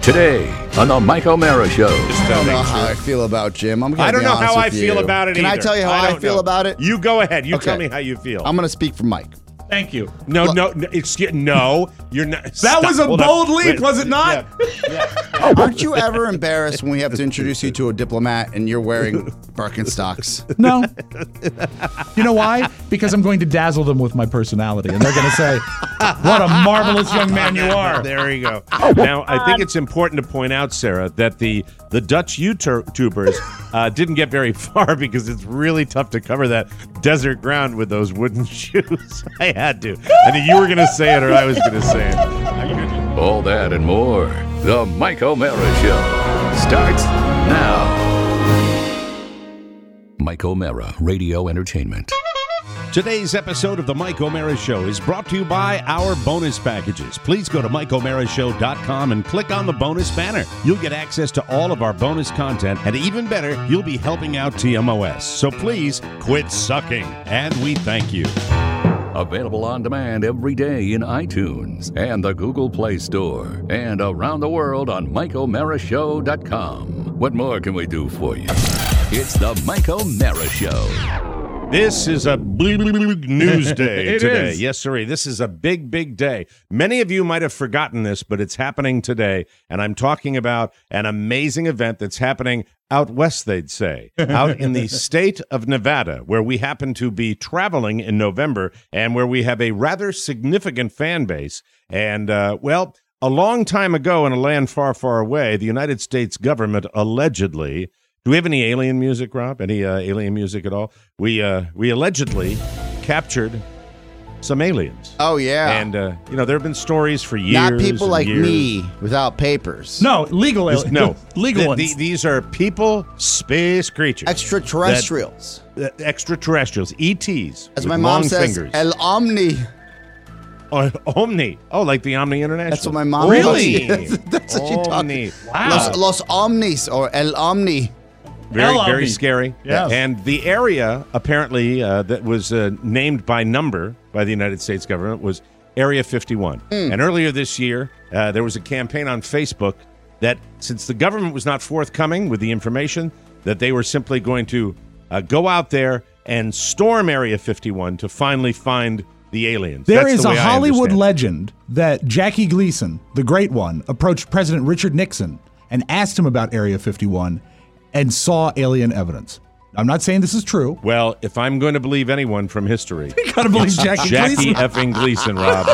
Today on the Mike O'Mara Show. I don't know how I feel about Jim. I don't know how I feel about it either. Can I tell you how I feel about it? You go ahead. You Okay. tell me how you feel. I'm going to speak for Mike. Thank you. No, you're not. That was a bold leap, was it not? Aren't you ever embarrassed when we have to introduce you to a diplomat and you're wearing Birkenstocks? No. You know why? Because I'm going to dazzle them with my personality, and they're going to say, "What a marvelous young man you are." There you go. Now, I think it's important to point out, Sarah, that the Dutch YouTubers didn't get very far because it's really tough to cover that desert ground with those wooden shoes. I had to. I knew you were going to say it or I was going to say it. All that and more. The Mike O'Mara Show starts now. Mike O'Mara Radio Entertainment. Today's episode of the Mike O'Mara Show is brought to you by our bonus packages. Please go to MikeO'MaraShow.com and click on the bonus banner. You'll get access to all of our bonus content, and even better, you'll be helping out TMOS. So please quit sucking, and we thank you. Available on demand every day in iTunes and the Google Play Store and around the world on MikeO'MaraShow.com. What more can we do for you? It's the Mike O'Mara Show. This is a big news day today. is. Yes, sir. This is a big, big day. Many of you might have forgotten this, but it's happening today. And I'm talking about an amazing event that's happening out west, they'd say, out in the state of Nevada, where we happen to be traveling in November and where we have a rather significant fan base. And, a long time ago in a land far, far away, the United States government allegedly... Do we have any alien music, Rob? Any alien music at all? We allegedly captured some aliens. Oh, yeah. And, there have been stories for years. Not people and like years. me without papers. No, legal aliens. No. Legal ones. These are people, space creatures. Extraterrestrials. Extraterrestrials, ETs. As with my mom long says, fingers. El Omni. Omni. Oh, like the Omni International. That's what my mom Really? That's what she talks. Omni. Wow. Los Omnis or El Omni. Very, LRB. very scary. Yes. And the area, apparently, that was named by number by the United States government was Area 51. And earlier this year, there was a campaign on Facebook that, since the government was not forthcoming with the information, that they were simply going to go out there and storm Area 51 to finally find the aliens. There That's is the a way I Hollywood understand it. legend that Jackie Gleason, the great one, approached President Richard Nixon and asked him about Area 51 and saw alien evidence. I'm not saying this is true. Well, if I'm going to believe anyone from history, You gotta believe Jackie Jackie Gleason. effing Gleason, Rob.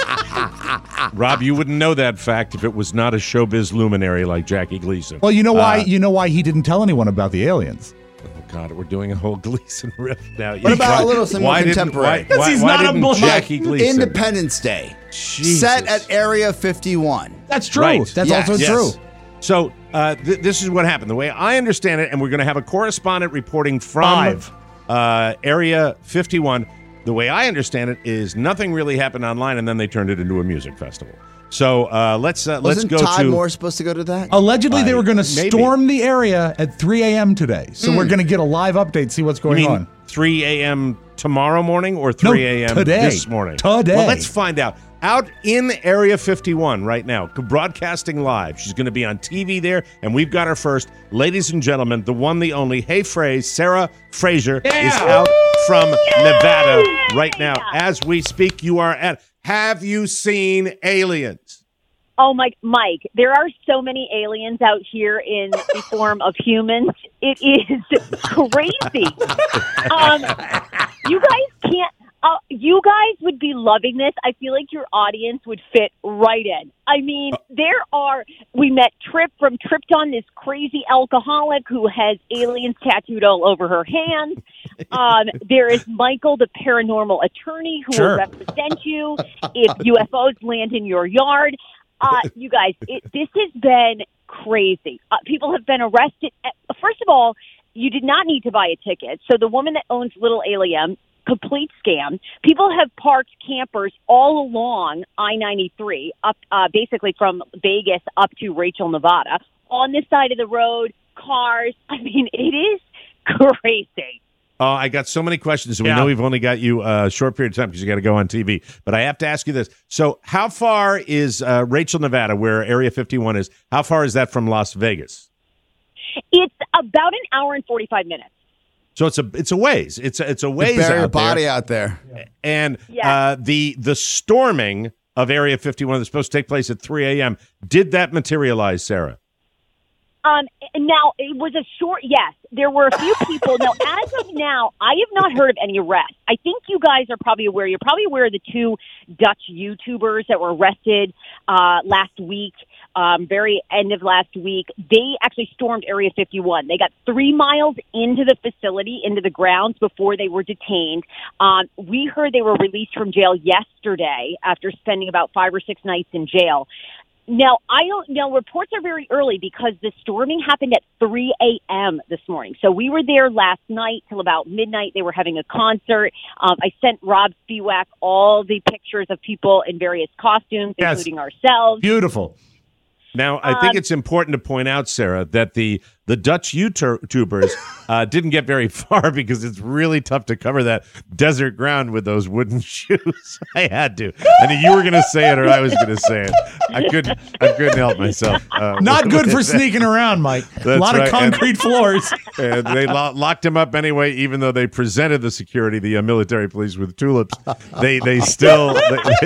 Rob, you wouldn't know that fact if it was not a showbiz luminary like Jackie Gleason. Well, you know why? You know why he didn't tell anyone about the aliens? Oh, God, we're doing a whole Gleason riff now. What about a little something more contemporary? Because he's not a didn't black- Jackie Gleason? Independence Day. Jesus. Set at Area 51. That's true. Right. That's Yes. also Yes. true. So this is what happened. The way I understand it, and we're going to have a correspondent reporting from Area 51. The way I understand it is nothing really happened online, and then they turned it into a music festival. So let's Wasn't go Todd to Moore supposed to go to that? Allegedly, they were going to maybe. storm the area at 3 a.m. today. So we're going to get a live update, see what's You going mean on. 3 a.m. tomorrow morning or 3 a.m. today. this morning? Today. Well, let's find out. Out in Area 51 right now, broadcasting live. She's going to be on TV there, and we've got her first. Ladies and gentlemen, the one, the only, Hey Phrase, Sarah Fraser is out from Nevada right now. As we speak, you are at... Have you seen aliens? Oh, Mike, there are so many aliens out here in the form of humans. It is crazy. You guys can't. You guys would be loving this. I feel like your audience would fit right in. I mean, we met Trip from Tripton, this crazy alcoholic who has aliens tattooed all over her hands. There is Michael, the paranormal attorney who will represent you if UFOs land in your yard. You guys, this has been crazy. People have been arrested. First of all, you did not need to buy a ticket. So the woman that owns Little Alien, complete scam. People have parked campers all along I-93, up basically from Vegas up to Rachel, Nevada, on this side of the road, cars. I mean, it is crazy. Oh, I got so many questions. We Yeah. know we've only got you a short period of time because you got to go on TV. But I have to ask you this. So how far is Rachel, Nevada, where Area 51 is, how far is that from Las Vegas? It's about an hour and 45 minutes. So it's a ways. It's a ways Bury out your body there. out there. And Yeah. the storming of Area 51 that's supposed to take place at 3 a.m., did that materialize, Sarah? Now, it was a short, yes. There were a few people. Now, as of now, I have not heard of any arrests. I think you guys are probably aware. You're probably aware of the two Dutch YouTubers that were arrested last week, very end of last week. They actually stormed Area 51. They got 3 miles into the facility, into the grounds, before they were detained. We heard they were released from jail yesterday after spending about 5 or 6 nights in jail. Now, I don't know. Reports are very early because the storming happened at 3 a.m. this morning. So we were there last night till about midnight. They were having a concert. I sent Rob Spiewak all the pictures of people in various costumes, Yes. including ourselves. Beautiful. Now, I think it's important to point out, Sarah, that the Dutch YouTubers didn't get very far because it's really tough to cover that desert ground with those wooden shoes. I had to. I knew you were going to say it or I was going to say it. I couldn't help myself. Not good for sneaking around, Mike. A That's lot right. of concrete floors. And they locked him up anyway, even though they presented the security, the military police, with tulips. They still.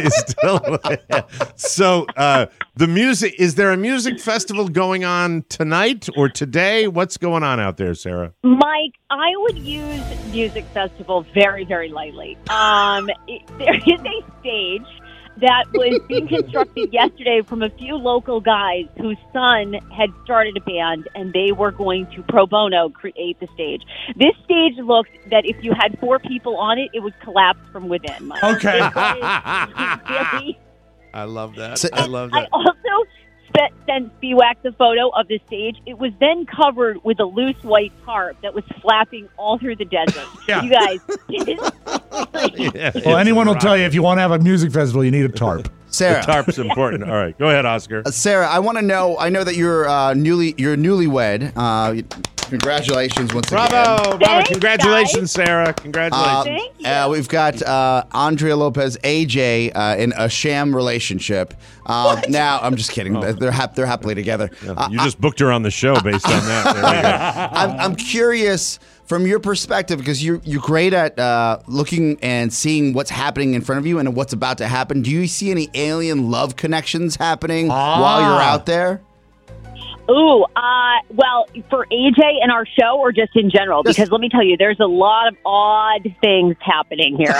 So the music, is there a music festival going on tonight or today? What's going on out there, Sarah? Mike, I would use music festival very, very lightly. There is a stage that was being constructed yesterday from a few local guys whose son had started a band, and they were going to pro bono create the stage. This stage looked that if you had 4 people on it, it would collapse from within. Mike. Okay. Really, I love that. So- I love I that. also sent Spiewak the photo of the stage. It was then covered with a loose white tarp that was flapping all through the desert. Yeah. You guys, Yeah, Well, anyone will it's tell you if you want to have a music festival, you need a tarp. Sarah. tarp's important. All right, go ahead, Oscar. Sarah, I want to know. I know that you're newlywed. Congratulations once again. Bravo! Thanks, Congratulations, Sarah. Congratulations. Thank you. We've got Andrea Lopez, AJ, in a sham relationship. Now, I'm just kidding. They're happily together. You just booked her on the show based on that. There we go. I'm curious from your perspective because you're great at looking and seeing what's happening in front of you and what's about to happen. Do you see any alien love connections happening while you're out there? Ooh, well, for AJ and our show or just in general? Just- Because let me tell you, there's a lot of odd things happening here.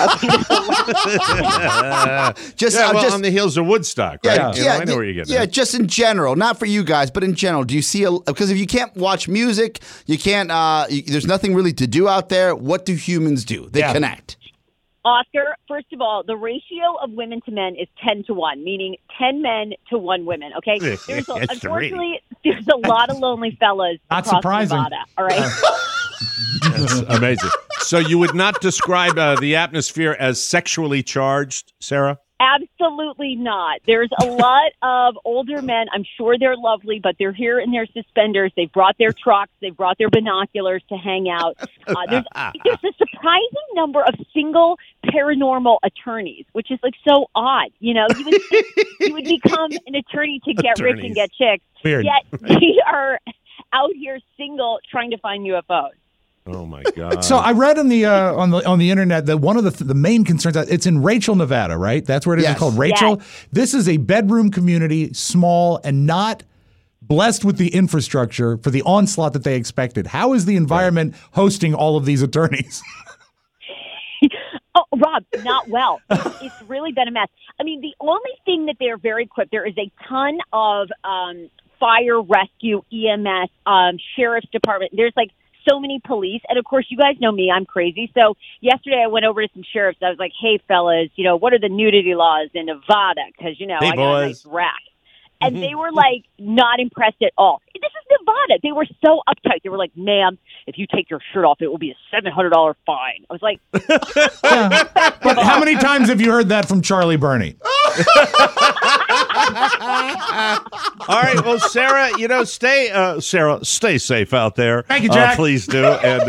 Just, Yeah, I'm well, just on the heels of Woodstock, right? You know, I know where you're getting yeah, at. just in general, not for you guys, but in general. Do you see because if you can't watch music, you can't. There's nothing really to do out there. What do humans do? They Yeah. connect. Oscar, first of all, the ratio of women to men is 10-1, meaning 10 men to 1 woman, okay? It's Unfortunately, there's a lot of lonely fellas Not across surprising. Nevada, all right? That's amazing. So you would not describe the atmosphere as sexually charged, Sarah? Absolutely not. There's a lot of older men. I'm sure they're lovely, but they're here in their suspenders. They've brought their trucks. They've brought their binoculars to hang out. There's a surprising number of single paranormal attorneys, which is like so odd. You know, you would think you would become an attorney to get rich and get chicks. Weird. Yet they are out here single trying to find UFOs. Oh my God! So I read on the internet that one of the main concerns, it's in Rachel, Nevada, right? That's where it is. Yes. It's called Rachel. This is a bedroom community, small and not blessed with the infrastructure for the onslaught that they expected. How is the environment hosting all of these attorneys? Oh, Rob, not well. It's really been a mess. I mean, the only thing that they're very equipped, there is a ton of fire rescue, EMS, sheriff's department. There's like so many police. And of course, you guys know me, I'm crazy. So yesterday I went over to some sheriffs. I was like, hey, fellas, you know, what are the nudity laws in Nevada? Because, you know, Hey, I got a boys. nice rack. And they were like not impressed at all. This is Nevada. They were so uptight. They were like, ma'am, if you take your shirt off, it will be a $700 fine. I was like, But how many times have you heard that from Charlie Burney? All right, well, Sarah, stay safe out there. Thank you, Jack. Please do,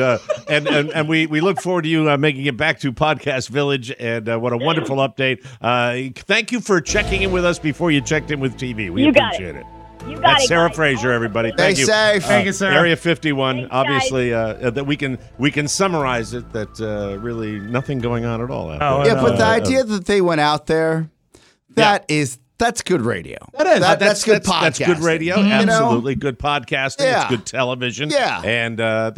and we look forward to you making it back to Podcast Village. And what a wonderful update! Thank you for checking in with us before you checked in with TV. We appreciate it. You got That's it, Sarah guys. Fraser, everybody. Thank you. safe. Thank you, Sarah. Area 51. Thanks, obviously, that we can summarize it that really nothing going on at all. Yeah, but the idea that they went out there, that's good radio. That is. That's good podcasting. That's good radio. You know? Absolutely good podcasting. Yeah. It's good television. Yeah. And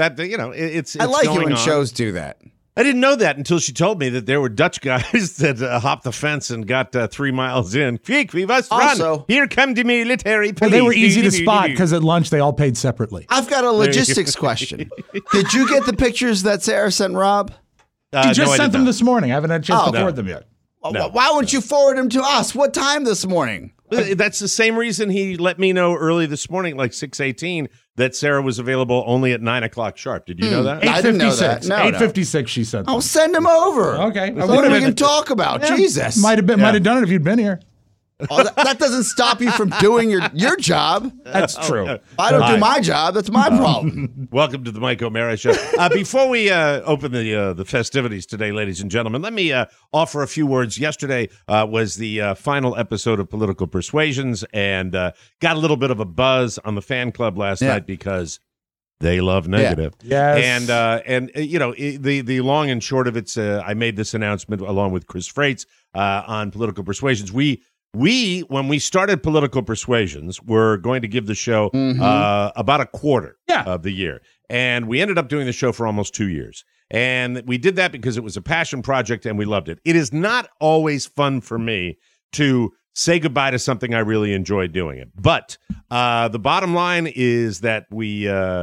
it's I like it going when on. shows do that. I didn't know that until she told me that there were Dutch guys that hopped the fence and got 3 miles in. Quick, we must Also- run. Here come the military police. Well, they were easy to spot because at lunch they all paid separately. I've got a logistics question. Did you get the pictures that Sarah sent Rob? You just sent them this morning. I haven't had a chance to forward them yet. No. Why wouldn't you forward them to us? What time this morning? That's the same reason he let me know early this morning, like 6:18, that Sarah was available only at 9 o'clock sharp. Did you know that? I didn't know that. No, 8:56, she said. I'll send them over. Okay. That's what we can talk about. Yeah. Jesus. Might have done it if you'd been here. Oh, that doesn't stop you from doing your job. That's true. If I don't do my job, that's my problem. Welcome to the Mike O'Mara Show. Before we open the festivities today, ladies and gentlemen, let me offer a few words. Yesterday was the final episode of Political Persuasions, and got a little bit of a buzz on the fan club last night because they love negative. Yes. And the long and short of it's I made this announcement along with Chris Freitz on Political Persuasions. We, when we started Political Persuasions, were going to give the show about a quarter of the year. And we ended up doing the show for almost 2 years. And we did that because it was a passion project and we loved it. It is not always fun for me to say goodbye to something I really enjoy doing it. But the bottom line is that we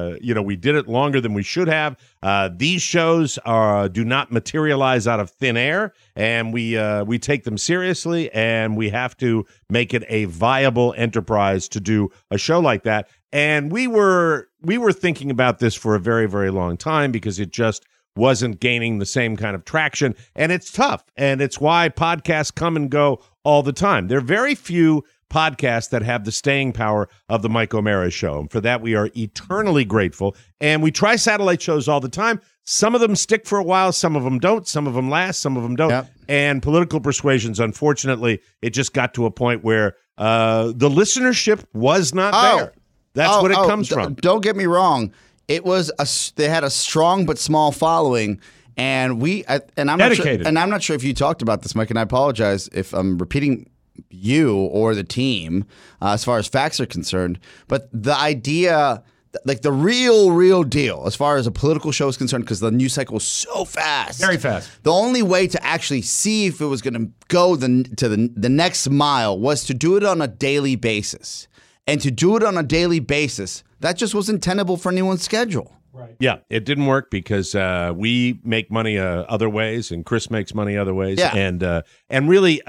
did it longer than we should have. These shows do not materialize out of thin air, and we take them seriously, and we have to make it a viable enterprise to do a show like that. And we were thinking about this for a very, very long time because it just wasn't gaining the same kind of traction, and it's tough, and it's why podcasts come and go all the time. There are very few podcasts that have the staying power of the Mike O'Mara Show, and for that we are eternally grateful. And we try satellite shows all the time. Some of them stick for a while, some of them don't, some of them last, some of them don't. Yep. And Political Persuasions, unfortunately, it just got to a point where the listenership was not there. That's what it comes from. Don't get me wrong. It was they had a strong but small following, and I'm dedicated. I'm not sure if you talked about this, Mike, and I apologize if I'm repeating you or the team as far as facts are concerned. But the idea, like the real deal, as far as a political show is concerned, because the news cycle is so fast, Very fast. The only way to actually see if it was going to go to the next mile was to do it on a daily basis, and to do it on a daily basis. That just wasn't tenable for anyone's schedule. Right. Yeah, it didn't work because we make money other ways, and Chris makes money other ways. Yeah. And really,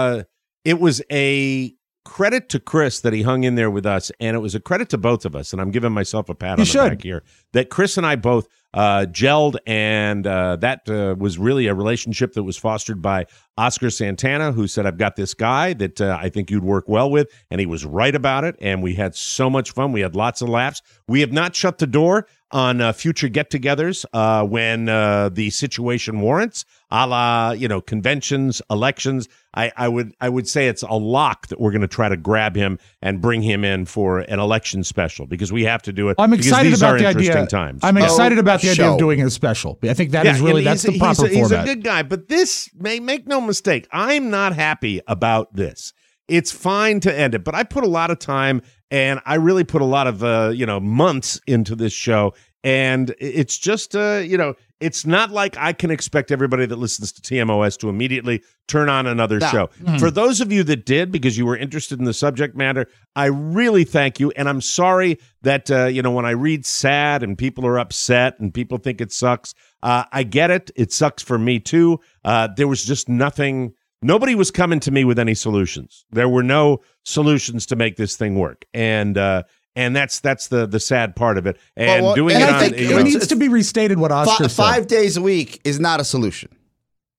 it was a credit to Chris that he hung in there with us, and it was a credit to both of us. And I'm giving myself a pat on the back here that Chris and I both gelled, and that was really a relationship that was fostered by Oscar Santana, who said, I've got this guy that I think you'd work well with, and he was right about it, and we had so much fun. We had lots of laughs. We have not shut the door on future get-togethers when the situation warrants, a la, conventions, elections. I would say it's a lock that we're going to try to grab him and bring him in for an election special, because we have to do it. I'm excited about the idea. Times. I'm excited about the idea of doing a special. I think that is really that's the proper format. He's a good guy, but this make no mistake. I'm not happy about this. It's fine to end it, but I put a lot of time, and I really put a lot of months into this show, and it's just it's not like I can expect everybody that listens to TMOS to immediately turn on another show. For those of you that did, because you were interested in the subject matter, I really thank you, and I'm sorry that when I read sad and people are upset and people think it sucks, I get it. It sucks for me too. There was just nothing. Nobody was coming to me with any solutions. There were no solutions to make this thing work, and that's the sad part of it. And doing and it I on think it needs to be restated what Oscar said. 5 days a week is not a solution.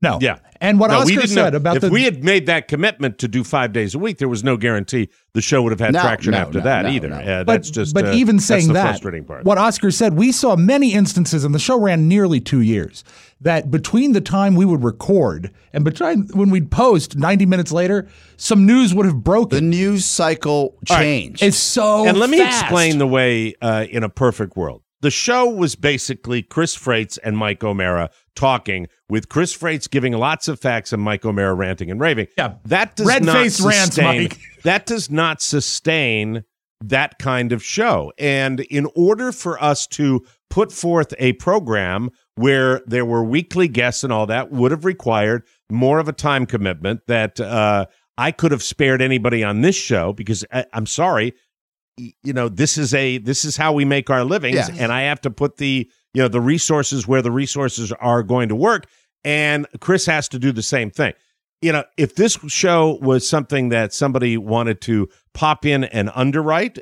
No. Yeah. And what No, we Oscar didn't said know. about if we had made that commitment to do 5 days a week, there was no guarantee the show would have had traction after that either. No. That's just. But even saying that's the that, frustrating part. what Oscar said, we saw many instances, and the show ran nearly 2 years, that between the time we would record and between when we'd post 90 minutes later, some news would have broken. The news cycle changed. It's so And let me fast. explain the way in a perfect world. The show was basically Chris Freitz and Mike O'Mara talking, with Chris Freitz giving lots of facts and Mike O'Mara ranting and raving. Yeah. That does Red-faced not rants, sustain, Mike. That does not sustain that kind of show. And in order for us to put forth a program where there were weekly guests and all that would have required more of a time commitment that I could have spared anybody on this show, because I'm sorry, this is how we make our livings, Yes. and I have to put the resources where the resources are going to work, and Chris has to do the same thing. If this show was something that somebody wanted to pop in and underwrite,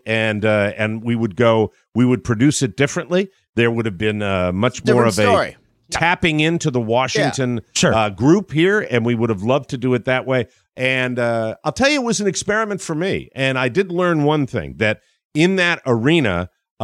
and we would produce it differently, there would have been much more of story. a tapping into the Washington Sure. group here, and we would have loved to do it that way. And I'll tell you, it was an experiment for me. And I did learn one thing, that in that arena,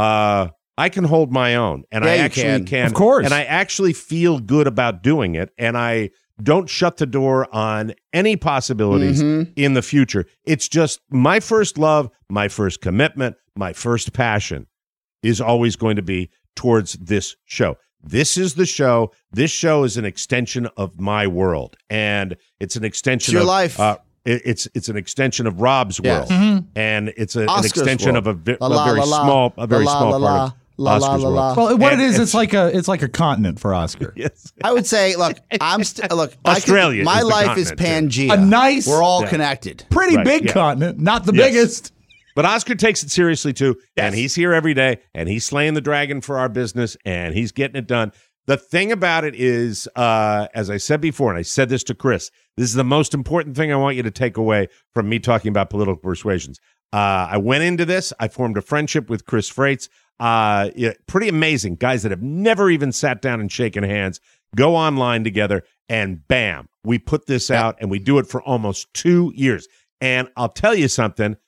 I can hold my own. And Yeah, I you actually can. Of course. And I actually feel good about doing it. And I don't shut the door on any possibilities in the future. It's just my first love, my first commitment, my first passion is always going to be towards this show. This is the show. This show is an extension of my world, and it's an extension It's your of life. It's an extension of Rob's Yes. world, and it's an Oscar's extension world. of a La, la, very la, la. small part La, of la, Oscar's la, la. world. Well, what And it is, it's like a continent for Oscar. Yes. I would say, look, Australia my is the life is continent, Pangea. A nice- We're all connected. Pretty Right, big yeah. continent, not the Yes. biggest. But Oscar takes it seriously too, and Yes. he's here every day, and he's slaying the dragon for our business, and he's getting it done. The thing about it is, as I said before, and I said this to Chris, this is the most important thing I want you to take away from me talking about political persuasions. I went into this, I formed a friendship with Chris Freitz. Pretty amazing. Guys that have never even sat down and shaken hands, go online together, and bam, we put this out, and we do it for almost 2 years. And I'll tell you something,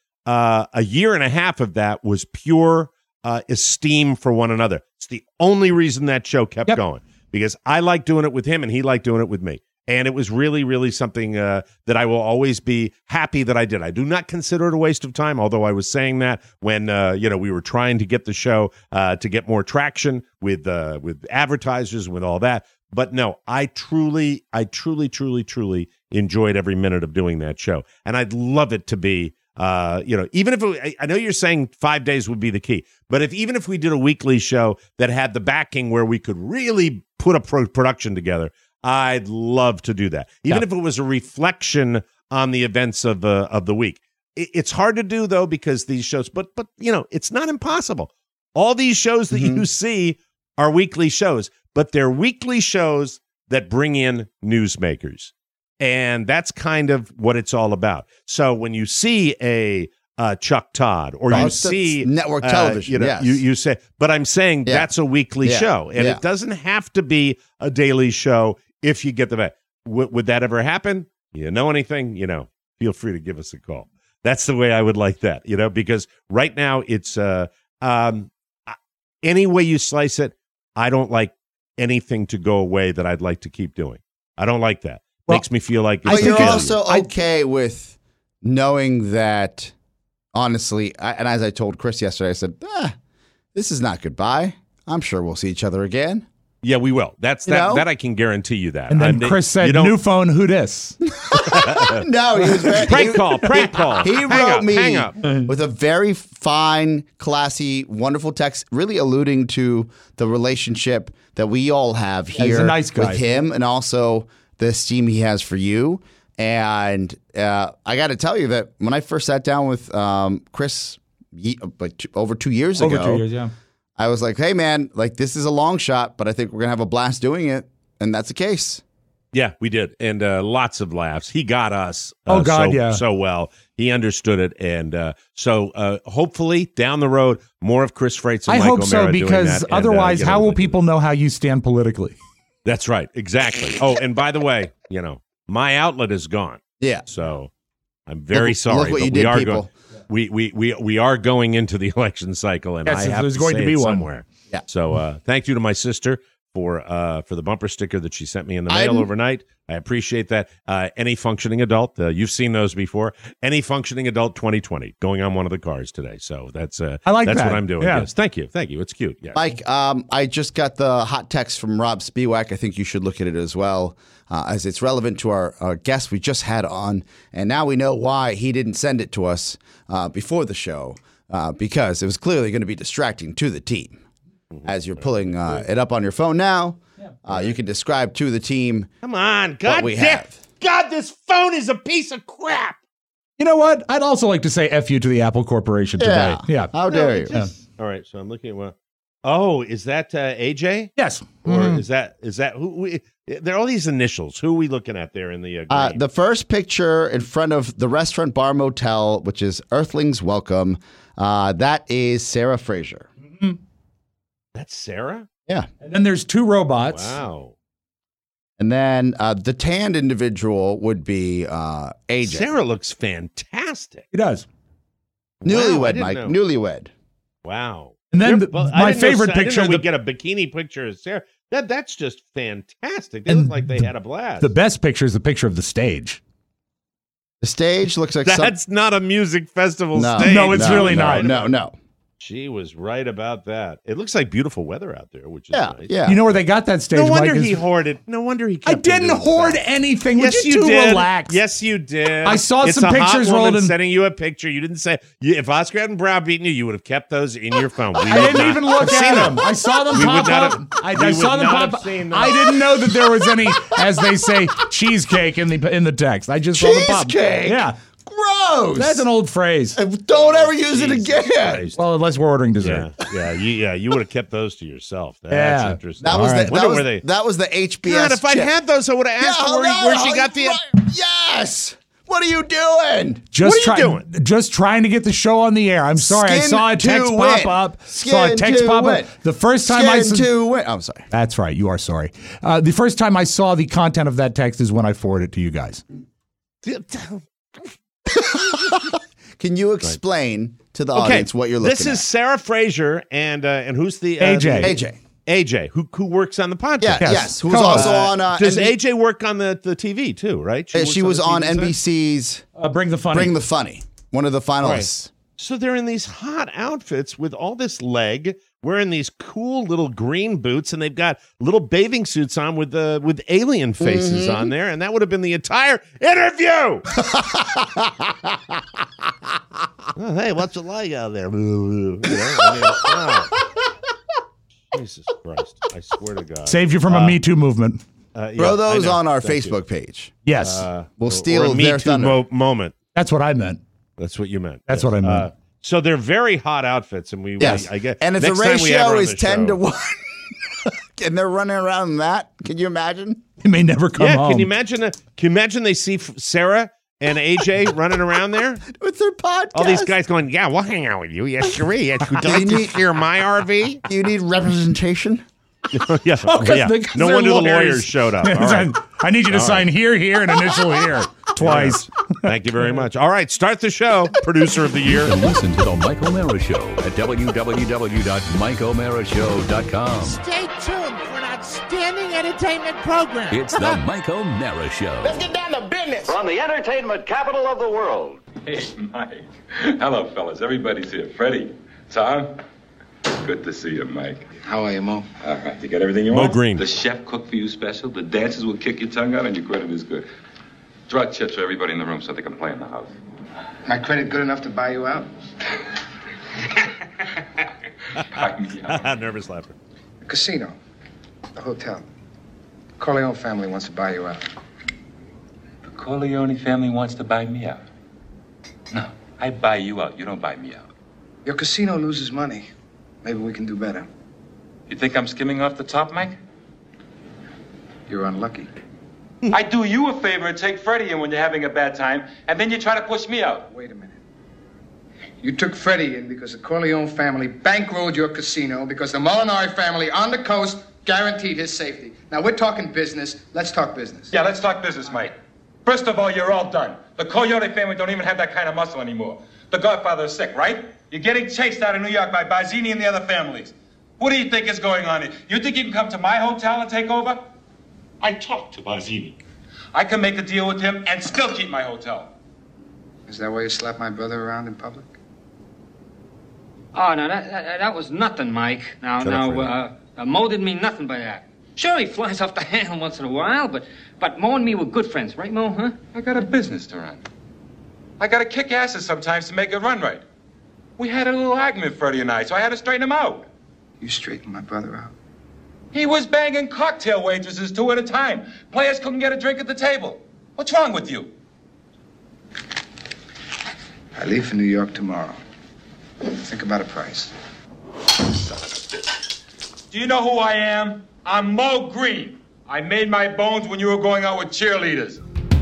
a year and a half of that was pure esteem for one another. It's the only reason that show kept going, because I like doing it with him and he liked doing it with me. And it was really, really something that I will always be happy that I did. I do not consider it a waste of time, although I was saying that when we were trying to get the show to get more traction with advertisers and with all that. But no, I truly enjoyed every minute of doing that show, and I'd love it to be. Even if I know you're saying 5 days would be the key, but even if we did a weekly show that had the backing where we could really put a production together, I'd love to do that. Even if it was a reflection on the events of the week. It's hard to do though, because these shows, but it's not impossible. All these shows that you see are weekly shows, but they're weekly shows that bring in newsmakers. And that's kind of what it's all about. So when you see a Chuck Todd, or you That's see network television, yes. you say, but I'm saying that's a weekly show, and it doesn't have to be a daily show if you get the back. Would that ever happen? You know anything? Feel free to give us a call. That's the way I would like that, because right now it's any way you slice it, I don't like anything to go away that I'd like to keep doing. I don't like that. Makes me feel like it's But a you're failure. also okay with knowing that, honestly, and as I told Chris yesterday, I said, this is not goodbye. I'm sure we'll see each other again. Yeah, we will. That I can guarantee you that. And then Chris said, "New phone, who dis?" No, he was very Prank call. He Hang wrote up, me hang up. with a very fine, classy, wonderful text, really alluding to the relationship that we all have he's a here nice guy. with him, and also the esteem he has for you. And I got to tell you that when I first sat down with Chris over 2 years ago, Over 2 years, yeah. I was like, hey, man, this is a long shot, but I think we're going to have a blast doing it. And that's the case. Yeah, we did. And lots of laughs. He got us so well. He understood it. And so hopefully down the road, more of Chris Freitz and I Mike hope so, O'Mara doing because that. otherwise, And, how will people know how you stand politically? That's right. Exactly. Oh, and by the way, my outlet is gone. Yeah. So I'm very sorry. Look what but you did, people. We are going into the election cycle, and Yes, I have there's to going say to be it one. somewhere. Yeah. So thank you to my sister for the bumper sticker that she sent me in the mail overnight. I appreciate that. Any functioning adult, you've seen those before. Any functioning adult 2020 going on one of the cars today. So that's I that's like that. what I'm doing. Yeah. Yes, thank you. It's cute. Yeah. Mike, I just got the hot text from Rob Spiewak. I think you should look at it as well, as it's relevant to our guest we just had on. And now we know why he didn't send it to us before the show, because it was clearly going to be distracting to the team. As you're pulling it up on your phone now, you can describe to the team. Come on, what we have. God, this phone is a piece of crap. You know what? I'd also like to say F you to the Apple Corporation today. Yeah. How dare you? All right, so I'm looking at what. Oh, is that AJ? Yes. Or is that who? There are all these initials. Who are we looking at there in the green? The first picture in front of the restaurant bar motel, which is Earthlings Welcome, that is Sarah Fraser. That's Sarah? Yeah. And then there's two robots. Wow. And then the tanned individual would be AJ. Sarah looks fantastic. He does. Wow, I Newlywed, didn't Mike. know. Newlywed. Wow. And then I my didn't know- favorite I didn't picture, know we the, get a bikini picture of Sarah. That's just fantastic. They look like they had a blast. the best picture is the picture of the stage. The stage looks like That's not a music festival No. stage. No, it's really not. No. She was right about that. It looks like beautiful weather out there, which is nice. Yeah. You know where they got that stage, No wonder Mike? he hoarded. No wonder he I kept didn't doing hoard that. anything. Yes, Would you two did. relax? Yes, you did. I saw it's some a hot pictures woman rolled in. sending you a picture. You didn't say if Oscar hadn't browbeaten you, you would have kept those in your phone. We I would didn't not even look have at seen them. I saw them We would pop not up. have- I we saw would them not pop have up. seen them. I didn't know that there was any, as they say, cheesecake in the text. I just saw them pop. Cheesecake? Yeah, Gross. that's an old phrase. Don't ever use it Jesus again. Christ. Well, unless we're ordering dessert. You would have kept those to yourself. That's Yeah. interesting. That was, All right. Wonder where they. that was the HBS. God, if I'd chip. had those, I would have asked her where she got the. Yes. What are you doing? What are you doing? Just trying to get the show on the air. I'm sorry. I Skin saw a text to pop win. up. Skin Saw a text to pop win. up. The first time I Skin saw. to win. I'm sorry. That's right. You are sorry. The first time I saw the content of that text is when I forwarded it to you guys. Can you explain to the audience what you're looking This is Sarah Fraser and who's the AJ. AJ. AJ, who works on the podcast. Yeah, Yes. yes. Who was Co-host. also on Does NBC. AJ work on the TV too? Right? She works was on the TV side? NBC's Bring the funny. Bring the Funny, one of the finalists. So they're in these hot outfits with all this leg, wearing these cool little green boots, and they've got little bathing suits on with alien faces on there, and that would have been the entire interview. Oh, hey, what's it like out there? Jesus Christ! I swear to God. Saved you from a Me Too movement. Throw those on our Facebook page. Yes. We'll steal or a Me their Too thunder. moment. That's what I meant. That's what you meant. That's what I meant. So they're very hot outfits, and Yes. I get. And if the next time we have her ratio on is the 10 to show- 1, and they're running around in that, can you imagine? He may never come Yeah, home. can you imagine? Can you imagine they see Sarah and AJ running around there? With their podcast. All these guys going, yeah, we'll hang out with you. Yes, sure. Yes, would you like to share my RV? You need representation? Yeah. Oh, 'cause yeah. they- 'cause No they're wonder the lawyers. lawyers showed up. All right. I need you to sign here, and initial here twice. Thank you very much. All right, start the show. Producer of the year. And listen to The Mike O'Mara Show at www.mikeomarashow.com. Stay tuned for an outstanding entertainment program. It's The Mike O'Mara Show. Get down to business. From the entertainment capital of the world. Hey, Mike. Hello, fellas. Everybody's here. Freddie, Tom. Good to see you, Mike. How are you, Mo? All right, you got everything you Mo want? Green. The chef cooked for you special. The dancers will kick your tongue out, and your credit is good. Draw chips for everybody in the room so they can play in the house. My credit good enough to buy you out? Nervous laughter. The casino. The hotel. Corleone family wants to buy you out. The Corleone family wants to buy me out. No, I buy you out. You don't buy me out. Your casino loses money. Maybe we can do better. You think I'm skimming off the top, Mike? You're unlucky. I do you a favor and take Freddie in when you're having a bad time, and then you try to push me out. Wait a minute. You took Freddie in because the Corleone family bankrolled your casino because the Molinari family on the coast Guaranteed his safety. Now, we're talking business. Let's talk business. Yeah, let's talk business, Mike. First of all, you're all done. The Coyote family don't even have that kind of muscle anymore. The Godfather is sick, right? You're getting chased out of New York by Barzini and the other families. What do you think is going on here? You think you can come to my hotel and take over? I talked to Barzini. I can make a deal with him and still keep my hotel. Is that why you slap my brother around in public? Oh, no, that was nothing, Mike. Mo didn't mean nothing by that. Sure, he flies off the handle once in a while, but Mo and me were good friends, right, Mo, huh? I got a business to run. I got to kick asses sometimes to make it run right. We had a little argument, Freddie and I, so I had to straighten him out. You straightened my brother out? He was banging cocktail waitresses 2 at a time. Players couldn't get a drink at the table. What's wrong with you? I leave for New York tomorrow. Think about a price. Do you know who I am? I'm Mo Green. I made my bones when you were going out with cheerleaders.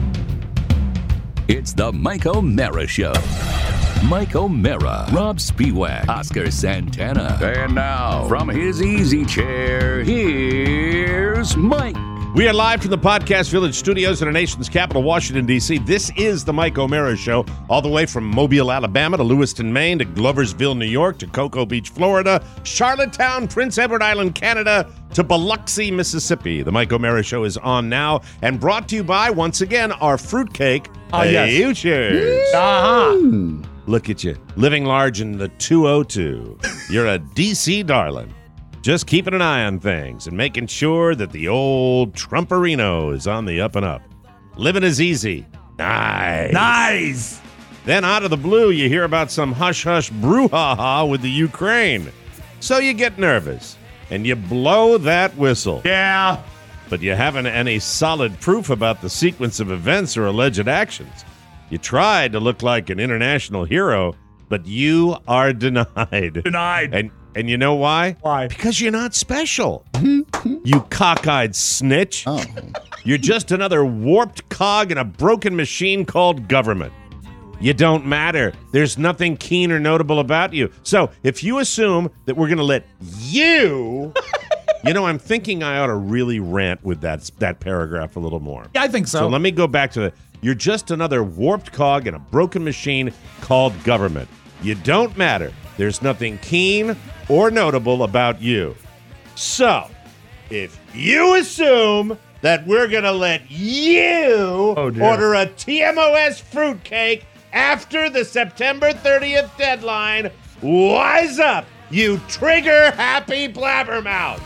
It's the Mike O'Mara Show. Mike O'Mara, Rob Spiewak, Oscar Santana. And now, from his easy chair, here's Mike. We are live from the Podcast Village studios in our nation's capital, Washington, D.C. This is the Mike O'Mara Show, all the way from Mobile, Alabama, to Lewiston, Maine, to Gloversville, New York, to Cocoa Beach, Florida, Charlottetown, Prince Edward Island, Canada, to Biloxi, Mississippi. The Mike O'Mara Show is on now and brought to you by, once again, our fruitcake, Futures. Look at you, living large in the 202. You're a D.C. darling. Just keeping an eye on things and making sure that the old Trumperino is on the up and up. Living is easy. Nice. Then out of the blue, you hear about some hush-hush brouhaha with the Ukraine. So you get nervous and you blow that whistle. Yeah. But you haven't any solid proof about the sequence of events or alleged actions. You tried to look like an international hero, but you are denied. And you know why? Why? Because you're not special. You cockeyed snitch. Oh. You're just another warped cog in a broken machine called government. You don't matter. There's nothing keen or notable about you. So if you assume that we're going to let you... I'm thinking I ought to really rant with that paragraph a little more. Yeah, I think so. So let me go back to the... You're just another warped cog in a broken machine called government. You don't matter. There's nothing keen or notable about you. So, if you assume that we're going to let you order a TMOS fruitcake after the September 30th deadline, wise up, you trigger-happy blabbermouth.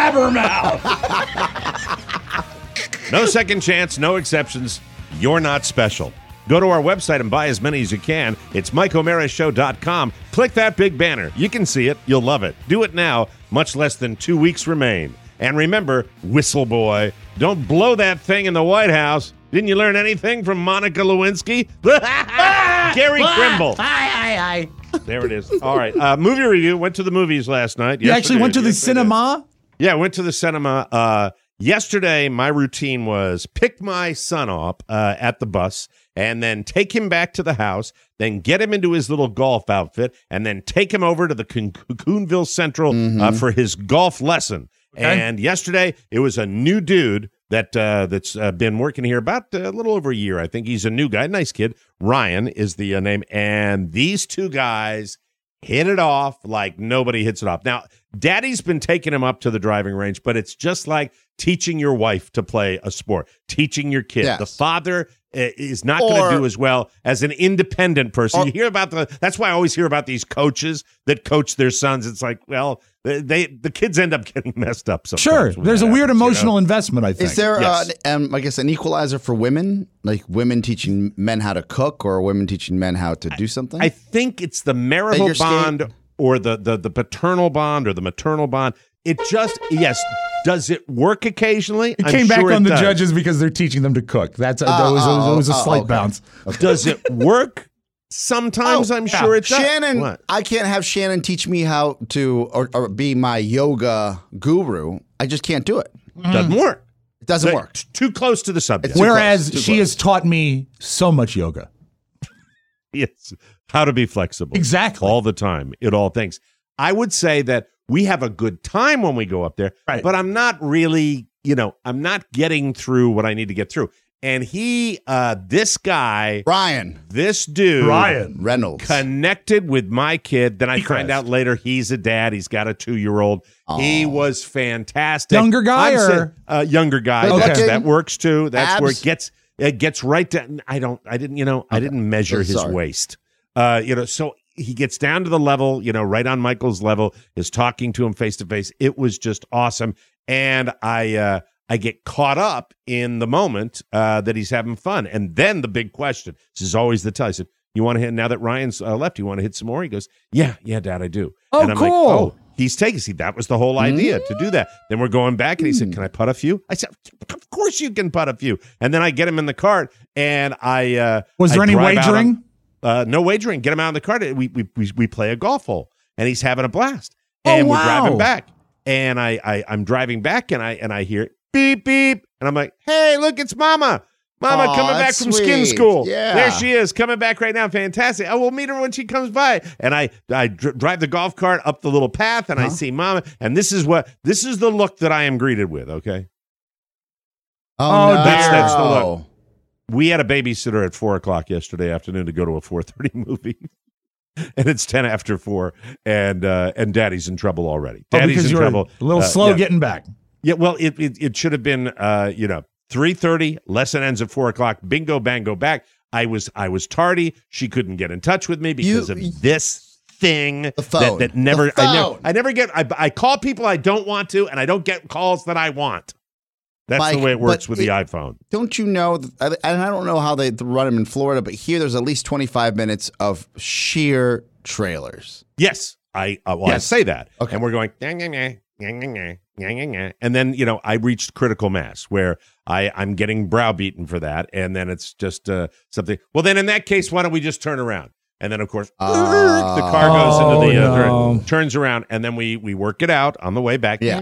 No second chance, no exceptions. You're not special. Go to our website and buy as many as you can. It's MikeO'MaraShow.com. Click that big banner. You can see it. You'll love it. Do it now. Much less than 2 weeks remain. And remember, whistle boy, don't blow that thing in the White House. Didn't you learn anything from Monica Lewinsky? Gary Trimble. Hi. There it is. All right. Movie review. Went to the movies last night. You actually went to the cinema? Yeah, went to the cinema. Yesterday, my routine was pick my son up at the bus and then take him back to the house, then get him into his little golf outfit, and then take him over to the Coonville Central for his golf lesson. Okay. And yesterday, it was a new dude that's been working here about a little over a year. I think he's a new guy. Nice kid. Ryan is the name. And these two guys hit it off like nobody hits it off. Now, Daddy's been taking him up to the driving range, but it's just like teaching your wife to play a sport, teaching your kid. Yes. The father is not going to do as well as an independent person. You hear about that's why I always hear about these coaches that coach their sons. It's like, well, the kids end up getting messed up sometimes. Sure. There's a weird emotional investment, I think. Is there, I guess, an equalizer for women? Like women teaching men how to cook or women teaching men how to do something? I think it's the marital bond or the paternal bond or the maternal bond. It just, yes. Does it work occasionally? It came back on the judges because they're teaching them to cook. That was a slight bounce. Okay. Does it work? Sometimes I'm sure it does. Shannon, what? I can't have Shannon teach me how to or be my yoga guru. I just can't do it. Doesn't work. It doesn't work. Too close to the subject. Whereas she has taught me so much yoga. Yes. How to be flexible. Exactly. All the time. It all thinks. I would say that we have a good time when we go up there, Right. but I'm not really, I'm not getting through what I need to get through. And this guy, this dude, Ryan Reynolds, connected with my kid. Then I find out later he's a dad. He's got a 2-year-old. He was fantastic. Younger guy younger guy. Okay. That works too. That's Abs? where it gets right down. I didn't measure his waist. So he gets down to the level, right on Michael's level, is talking to him face to face. It was just awesome. And I get caught up in the moment that he's having fun. And then the big question, this is always the tell. I said, you want to hit, now that Ryan's left, you want to hit some more? He goes, yeah, Dad, I do. Oh, and I'm cool. like, oh, he's taking, that was the whole idea to do that. Then we're going back and he said, can I putt a few? I said, of course you can putt a few. And then I get him in the cart and was there any wagering? No wagering. Get him out in the cart. We play a golf hole and he's having a blast. And we're driving back. And I'm driving back and I hear beep, beep. And I'm like, hey, look, it's Mama. Mama coming back from skin school. Yeah. There she is, coming back right now. Fantastic. I will meet her when she comes by. And I drive the golf cart up the little path, and I see Mama. And this is the look that I am greeted with, okay? Oh, no. That's the look. We had a babysitter at 4 o'clock yesterday afternoon to go to a 4:30 movie. And it's 10 after 4, and Daddy's in trouble already. Daddy's in trouble. A little slow getting back. Yeah, well, it should have been 3:30. Lesson ends at 4 o'clock. Bingo, bango, back. I was tardy. She couldn't get in touch with me because of this thing. The phone. That never. The phone. I never get. I call people I don't want to, and I don't get calls that I want. That's Mike, the way it works with the iPhone. Don't you know, and I don't know how they run them in Florida, but here there's at least 25 minutes of sheer trailers. Yes, I say that. Okay. And we're going, and then, I reached critical mass where I'm getting browbeaten for that. And then it's just something. Well, then in that case, why don't we just turn around? And then, of course, the car goes into the turns around, and then we work it out on the way back. Yeah. I've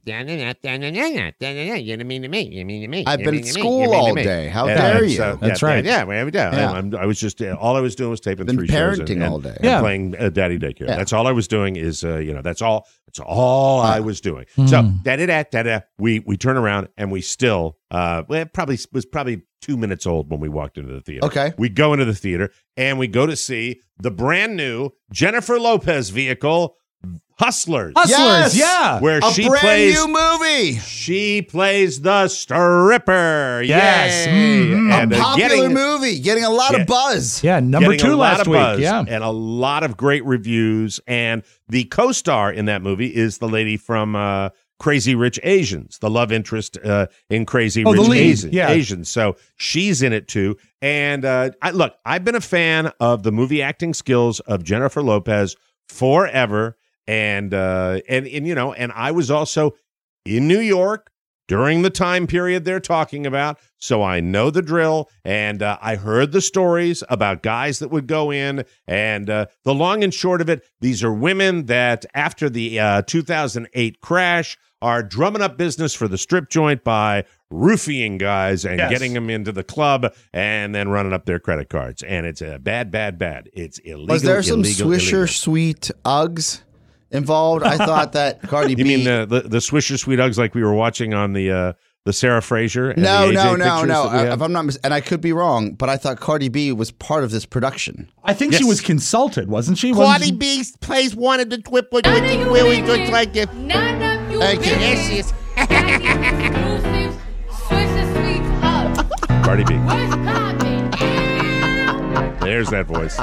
been at school all day. How dare you? That's right. Yeah, I was just all I was doing was taping Been 3 shows parenting all day. and playing Daddy Daycare. Yeah. That's all I was doing. Is that's all I was doing. So we turn around and we still it was probably 2 minutes old when we walked into the theater. Okay. We go into the theater and we go to see the brand new Jennifer Lopez vehicle, Hustlers. Hustlers, yeah. Where A she brand plays new movie. She plays the stripper. Yes. Yay. Mm-hmm. And A popular movie, getting a lot of buzz. Yeah, number Getting 2 a lot last of week. buzz Yeah. and a lot of great reviews. And the co-star in that movie is the lady from Crazy Rich Asians, the love interest in Crazy Rich Asians. So she's in it too. And I've been a fan of the movie acting skills of Jennifer Lopez forever. And I was also in New York during the time period they're talking about, so I know the drill, and I heard the stories about guys that would go in, and the long and short of it, these are women that after the 2008 crash are drumming up business for the strip joint by roofing guys and getting them into the club and then running up their credit cards, and it's a bad. It's illegal. Was there some illegal, Swisher illegal. Sweet Uggs involved? I thought that Cardi B. You mean the Swisher Sweet Uggs like we were watching on the Sarah Fraser? And No. the AJ pictures that we have? If I'm not, and I could be wrong, but I thought Cardi B was part of this production. I think she was consulted, wasn't she? Cardi B plays one of the Twipper Willie looks like this. None of you Thank you. Yes, yes. exclusive Swisher Sweets Hub. Cardi B. What's poppin'? There's that voice.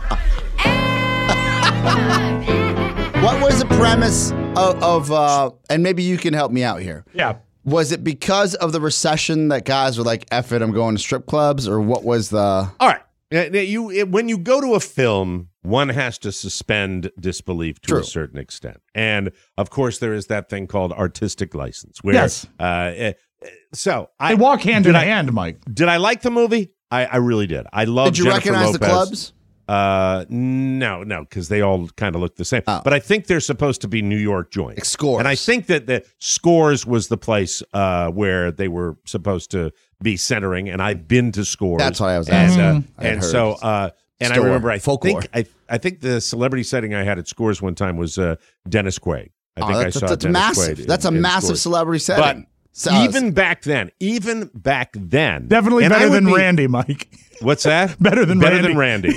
What was the premise of and maybe you can help me out here. Yeah. Was it because of the recession that guys were like, F it, I'm going to strip clubs? Or what was the... All right. When you go to a film, one has to suspend disbelief to a certain extent. And, of course, there is that thing called artistic license. Where, Yes. They walk hand in hand, Mike. Did I like the movie? I really did. I loved Did you Jennifer recognize Lopez. the clubs? No, because they all kind of look the same. But I think they're supposed to be New York joints. Scores. And I think that the Scores was the place where they were supposed to be centering. And I've been to Scores. That's what I was asking. And so, and I Store. remember, Folklore. I think the celebrity setting I had at Scores one time was Dennis Quaid. I think I saw that's Dennis massive. Quaid That's a in massive Scores. celebrity setting. But even back then, Definitely and better I would than be- Randy, Mike. What's that? Better than Randy.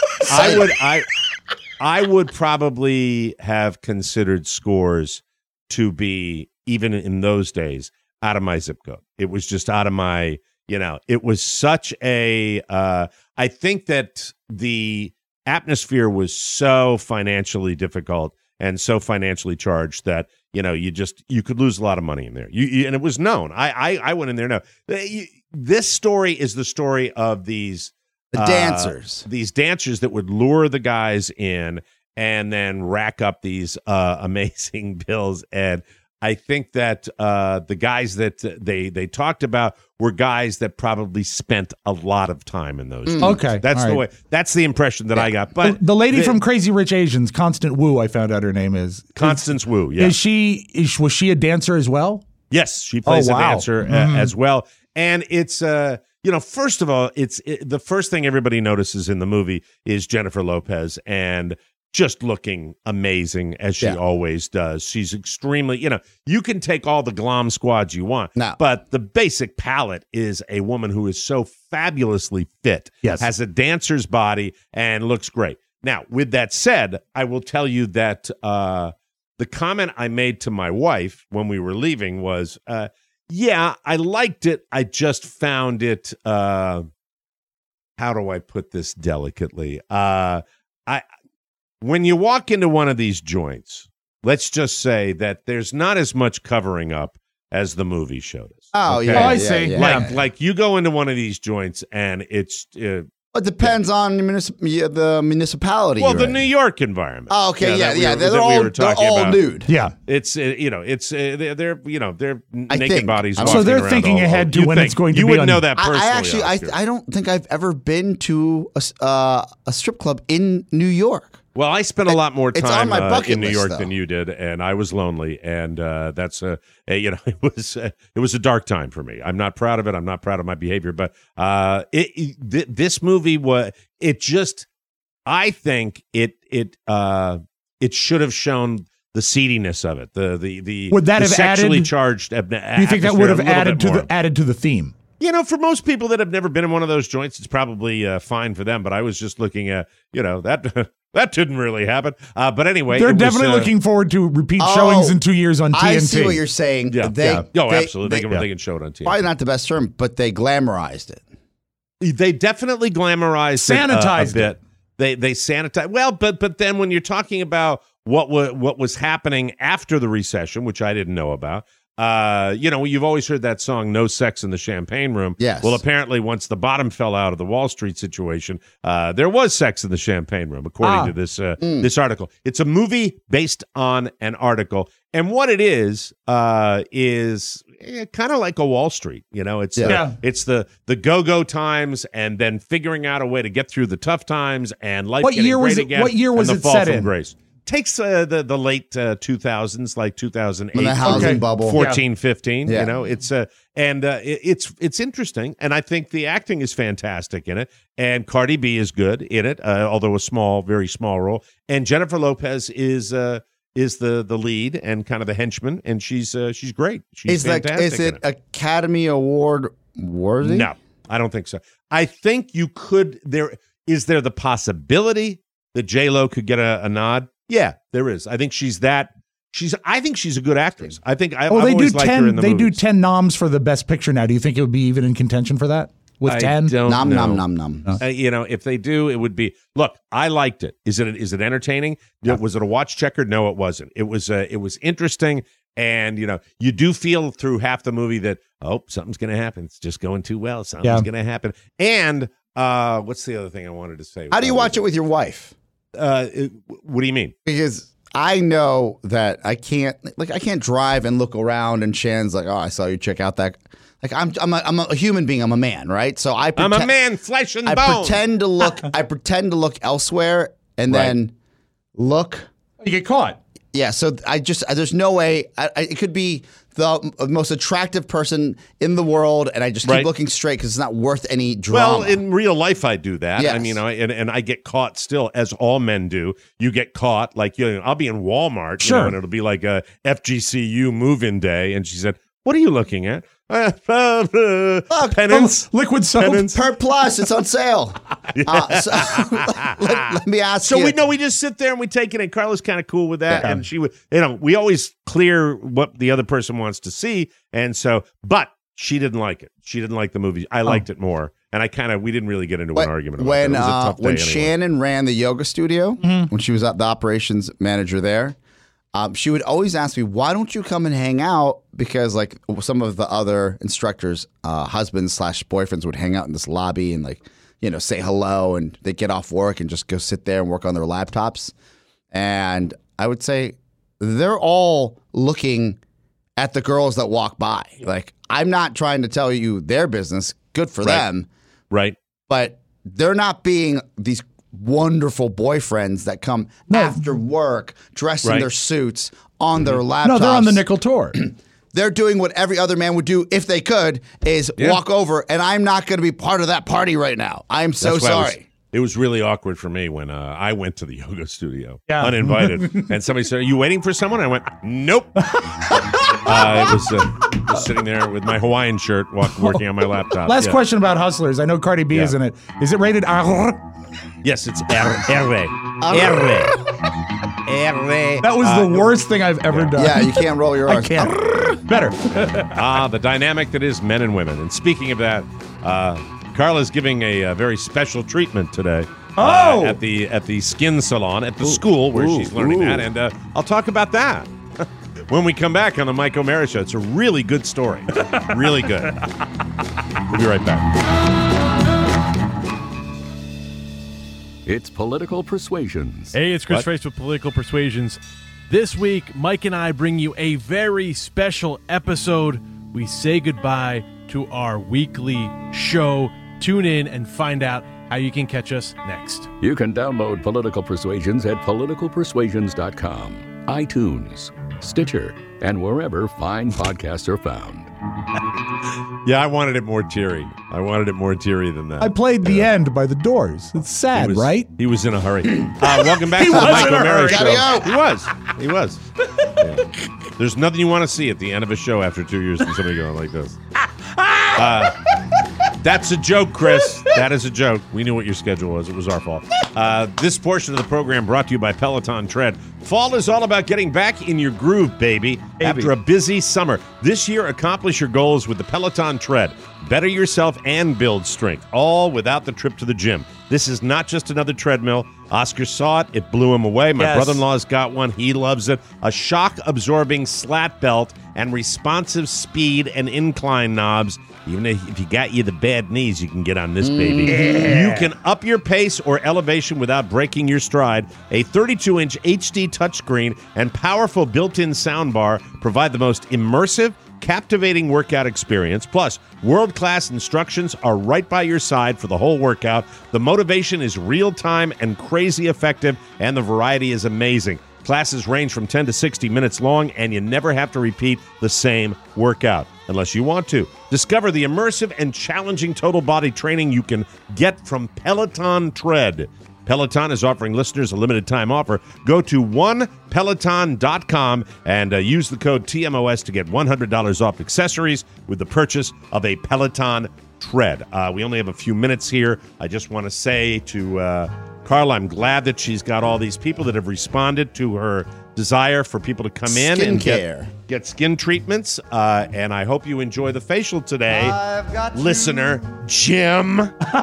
I would probably have considered Scores to be, even in those days, out of my zip code. It was just out of my, it was such a, I think that the atmosphere was so financially difficult and so financially charged that, you could lose a lot of money in there. And it was known. I went in there. No, this story is the story of these dancers. These dancers that would lure the guys in and then rack up these amazing bills. And I think that the guys that they talked about were guys that probably spent a lot of time in those. Okay, that's all the right. way. That's the impression that I got. But the lady from Crazy Rich Asians, Constance Wu, I found out her name is Constance Wu. Yeah, was she a dancer as well? Yes, she plays a wow. dancer as well. And it's first of all, the first thing everybody notices in the movie is Jennifer Lopez and just looking amazing as she always does. She's extremely, you can take all the glom squads you want, but the basic palette is a woman who is so fabulously fit, has a dancer's body, and looks great. Now, with that said, I will tell you that the comment I made to my wife when we were leaving was, yeah, I liked it. I just found it, how do I put this delicately? When you walk into one of these joints, let's just say that there's not as much covering up as the movie showed us. Oh, okay? yeah. I see. Yeah. Like you go into one of these joints and it's It depends on the municipality. well, you're the in. New York environment. Oh, okay, that we were they're all about. nude. Yeah. It's they're naked think. bodies. So walking they're around thinking all ahead over. to You when think. it's going to you be wouldn't on- know that personally. I don't think I've ever been to a strip club in New York. Well, I spent a lot more It's on time my bucket in New list, York though. than you did, and I was lonely, and that's it was a dark time for me. I'm not proud of it. I'm not proud of my behavior, but this movie was I think it should have shown the seediness of it. The Would that have sexually added- charged? Do you think that would have added to the theme? For most people that have never been in one of those joints, it's probably fine for them. But I was just looking at, that didn't really happen. But anyway, They're it was, definitely looking forward to repeat showings in 2 years on TNT. I see what you're saying. Yeah. Absolutely. They can show it on TV. Probably not the best term, but they glamorized it. They definitely glamorized Sanitized it a bit. They sanitize. Well, but then when you're talking about what was happening after the recession, which I didn't know about. You've always heard that song, "No Sex in the Champagne Room." Yes. Well, apparently, once the bottom fell out of the Wall Street situation, there was sex in the Champagne Room, according to this article. It's a movie based on an article, and what it is kind of like a Wall Street. It's the go-go times, and then figuring out a way to get through the tough times, and life. What getting year was great it? again, What year was and it the fall set from in? grace. Takes the late 2000s, like 2008, When the housing bubble. 14, 15. Yeah. It's interesting, and I think the acting is fantastic in it. And Cardi B is good in it, although very small role. And Jennifer Lopez is the lead and kind of the henchman, and she's great. She's fantastic. Is it Academy Award worthy? No, I don't think so. I think you could. Is there the possibility that J-Lo could get a nod? Yeah, there is. I think I think she's a good actress. I think I've always liked her in the They do movies. 10 noms for the best picture now. Do you think it would be even in contention for that? With 10? Don't Nom, know. nom, nom, nom. If they do, it would be. Look, I liked it. Is it entertaining? Yeah. Was it a watch checker? No, it wasn't. It was interesting, and you do feel through half the movie that something's going to happen. It's just going too well. Something's going to happen. And what's the other thing I wanted to say? How do you watch it with your wife? What do you mean? Because I know that I can't drive and look around and Shan's like, oh, I saw you check out that. Like I'm a human being. I'm a man, right? So I'm a man, flesh and bone. I pretend to look elsewhere and then look. You get caught. Yeah, so there's no way. It could be the most attractive person in the world, and I just keep looking straight because it's not worth any drama. Well, in real life, I do that. Yes. I mean, and I get caught still, as all men do. You get caught, like, I'll be in Walmart, and it'll be like a FGCU move-in day, and she said, "What are you looking at?" Penance, liquid soap, penance. Per Plus, it's on sale. So, let me ask you. So we just sit there and we take it, and Carla's kind of cool with that, and she would, we always clear what the other person wants to see, and so, but she didn't like it. She didn't like the movie. I liked it more, and we didn't really get into an argument about it. It was a tough day when anyway. Shannon ran the yoga studio, when she was the operations manager there. She would always ask me, why don't you come and hang out? Because like some of the other instructors, husbands/boyfriends would hang out in this lobby and say hello, and they get off work and just go sit there and work on their laptops. And I would say they're all looking at the girls that walk by. Like, I'm not trying to tell you their business. Good for them. Right. But they're not being these wonderful boyfriends that come after work, dressed in their suits, on their laptops. No, they're on the nickel tour. They're doing what every other man would do if they could, is walk over, and I'm not going to be part of that party right now. I'm so sorry. It was really awkward for me when I went to the yoga studio, uninvited, and somebody said, "Are you waiting for someone?" I went, "Nope." I was sitting there with my Hawaiian shirt, working on my laptop. Last question about Hustlers. I know Cardi B is in it. Is it rated R? Yes, it's R. That was the worst thing I've ever done. Yeah, you can't roll your R's. I can't. Better. The dynamic that is men and women. And speaking of that, Carla's giving a very special treatment today. At the skin salon at the school where she's learning that, and I'll talk about that when we come back on the Mike O'Mara Show. It's a really good story, really good. We'll be right back. It's Political Persuasions. Hey, it's Chris Race with Political Persuasions. This week, Mike and I bring you a very special episode. We say goodbye to our weekly show. Tune in and find out how you can catch us next. You can download Political Persuasions at politicalpersuasions.com, iTunes, Stitcher, and wherever fine podcasts are found. Yeah, I wanted it more teary. I wanted it more teary than that. I played The End by The Doors. It's sad, right? He was in a hurry. Welcome back to the Mike O'Mara Show. He was. Yeah. There's nothing you want to see at the end of a show after 2 years of somebody going like this. That's a joke, Chris. That is a joke. We knew what your schedule was. It was our fault. This portion of the program brought to you by Peloton Tread. Fall is all about getting back in your groove, baby. After a busy summer. This year, accomplish your goals with the Peloton Tread. Better yourself and build strength, all without the trip to the gym. This is not just another treadmill. Oscar saw it. It blew him away. My brother-in-law's got one. He loves it. A shock-absorbing slat belt and responsive speed and incline knobs. Even if you got the bad knees, you can get on this baby. You can up your pace or elevation without breaking your stride. A 32-inch HD touchscreen and powerful built-in soundbar provide the most immersive, captivating workout experience. Plus, world-class instructions are right by your side for the whole workout. The motivation is real-time and crazy effective, and the variety is amazing. Classes range from 10 to 60 minutes long, and you never have to repeat the same workout unless you want to. Discover the immersive and challenging total body training you can get from Peloton Tread. Peloton is offering listeners a limited time offer. Go to onepeloton.com and use the code TMOS to get $100 off accessories with the purchase of a Peloton Tread. We only have a few minutes here. I just want to say to Carla, I'm glad that she's got all these people that have responded to her desire for people to come in and get skin treatments. And I hope you enjoy the facial today, listener Jim.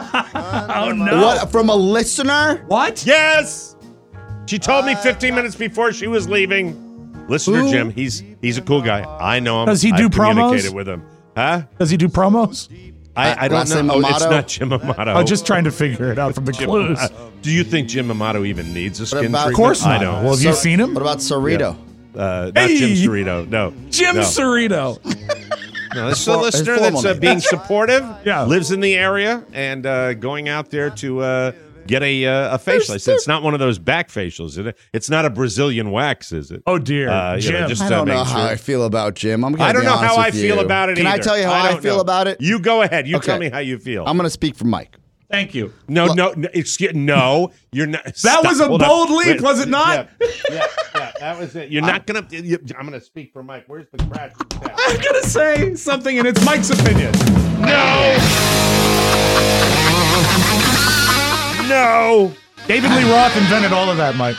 Oh, no. What, from a listener? What? Yes. She told me 15 minutes before she was leaving. Listener Jim, he's a cool guy. I know him. Does he do I've promos? communicated with him. Huh? Does he do promos? I don't know. Oh, it's not Jim Amato. I'm just trying to figure it out from the clues. Do you think Jim Amato even needs a skin treatment? Of course not. I know. Well, have you seen him? What about Cerrito? Not Jim Cerrito. No. Jim Cerrito. No, this is a listener that's being supportive, lives in the area, and going out there to get a facial. I said, it's not one of those back facials, is it? It's not a Brazilian wax, is it? Oh, dear. Jim. I don't know how I feel about Jim. I don't know how I feel about it Can either. I tell you how I feel about it? You go ahead. You Okay. tell me how you feel. I'm going to speak for Mike. Thank you. No, you're not. That was a bold leap, was it not? Yeah, that was it. You're not going to. I'm going to speak for Mike. Where's the crash? I'm going to say something, and it's Mike's opinion. No. David Lee Roth invented all of that, Mike.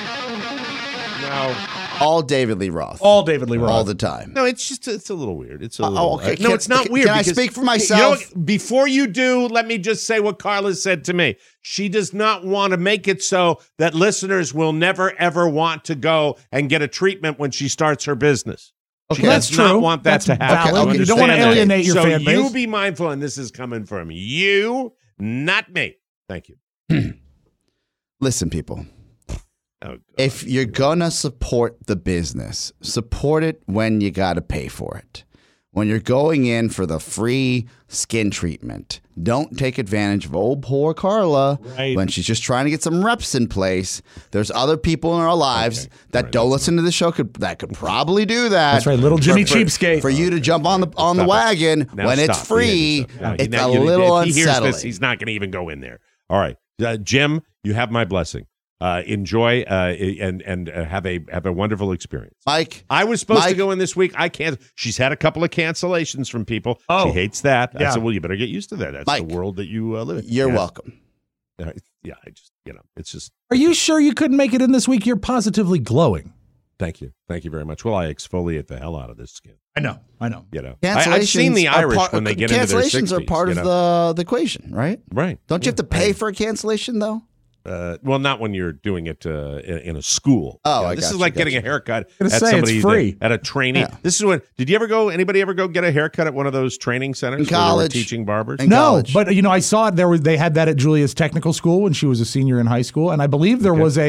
No. All David Lee Roth. All David Lee Roth. All the time. No, it's a little weird. It's a little. okay. No, it's not weird. Can I because- speak for You know myself? what? Before you do, let me just say what Carla said to me. She does not want to make it so that listeners will never, ever want to go and get a treatment when she starts her business. Okay. She That's does not true. want that That's to happen. valid. You don't want to Understand that. alienate your fan base. So you be mindful, and this is coming from you, not me. Thank you. Listen, people. Oh, God. If you're going to support the business, support it when you got to pay for it. When you're going in for the free skin treatment, don't take advantage of old poor Carla when she's just trying to get some reps in place. There's other people in our lives that don't listen to the show that could probably do that. That's right, little Jimmy Cheapskate. For you to jump on the wagon Now when it's stop. free, Yeah, it's now a you- little if he hears unsettling. this, he's not going to even go in there. All right, Jim, you have my blessing. Enjoy and have a wonderful experience. Mike, I was supposed to go in this week. I can't. She's had a couple of cancellations from people. She hates that. I said, well, you better get used to that. That's Mike, the world that you live in. You're welcome. Yeah, I just, it's just. Are you sure you couldn't make it in this week? You're positively glowing. Thank you. Thank you very much. Well, I exfoliate the hell out of this skin. I know. You know, Cancellations I've seen the are Irish when they get into their 60s. Cancellations are part of the equation, right? Right. Don't you have to pay for a cancellation, though? Well, not when you're doing it in a school. Oh, You know, I this got is you, like got getting you. a haircut Gonna at say, somebody it's free. at a training. Yeah. This is when. Did you ever go? Anybody ever go get a haircut at one of those training centers In where they were college. teaching barbers? In No, college. but I saw it. They had that at Julia's Technical School when she was a senior in high school, and I believe there was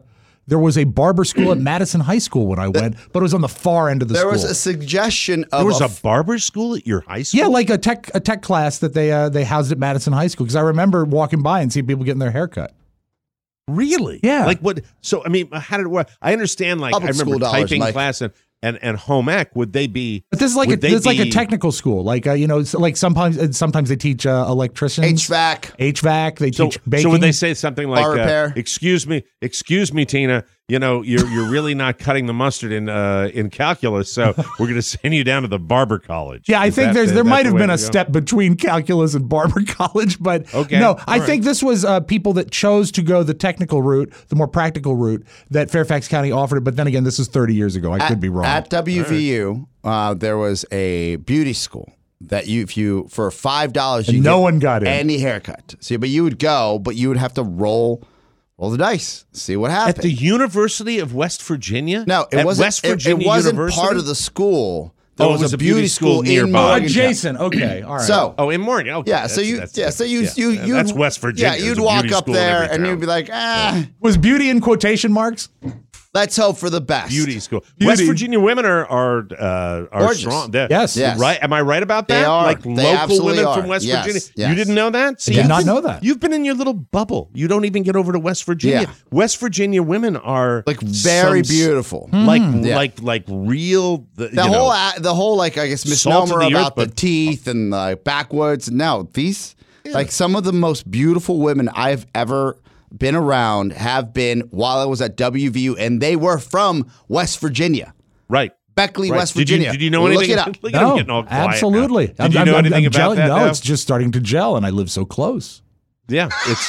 a barber school at Madison High School when I went, but it was on the far end of the There school. was a suggestion of There was a barber school at your high school. Yeah, like a tech class that they housed at Madison High School, because I remember walking by and seeing people getting their hair cut. Really? Yeah. Like what? So I mean, how did it work? I understand. Like Public I remember school dollars, typing Mike. class and home ec. Would they be? But this is like would they it's like a be- technical school. Like it's like sometimes they teach electricians, HVAC. They So, teach baking. so would they say something like, Bar repair. "Excuse me, Tina. You know, you're really not cutting the mustard in calculus. So we're going to send you down to the barber college." Yeah, I Is think that there the might have way been to a go? step between calculus and barber college, but Okay, no, all I right. think this was people that chose to go the technical route, the more practical route that Fairfax County offered it. But then again, this is 30 years ago. I could be wrong. At WVU, there was a beauty school that if you for $5 you And no get one got in. any haircut. See, but you would go, but you would have to roll the dice, see what happened. At the University of West Virginia? No, it At wasn't. West Virginia it wasn't University? part of the school. There Oh, it was, was a beauty school nearby. in Morgantown. Adjacent. Okay, all right. So, Oh, in Morgan. Okay. yeah, so you that's West Virginia. Yeah, There's you'd a walk beauty up school in there every and town. you'd be like, was beauty in quotation marks? let's hope for the best. Beauty school. Beauty. West Virginia women are Gorgeous. strong. They're- Yes. Yes. Right? Am I right about that? They are. Like They local absolutely women are. from West Yes. Virginia. Yes. You didn't know that? See, I did you've not been- know that. You've been in your little bubble. You don't even get over to West Virginia. Yeah. West Virginia women are Like very some- beautiful. Like Yeah. like real. The whole like I guess Salt of misnomer the earth, about the but- teeth and backwoods. No, these like some of the most beautiful women I've ever been around have been while I was at WVU, and they were from West Virginia, right. Beckley, Right. West Virginia. Did you know Look anything? it up. Look at him No, getting all quiet now. absolutely. Did you know anything about gelling. that? No, now? it's just starting to gel, and I live so close. Yeah, it's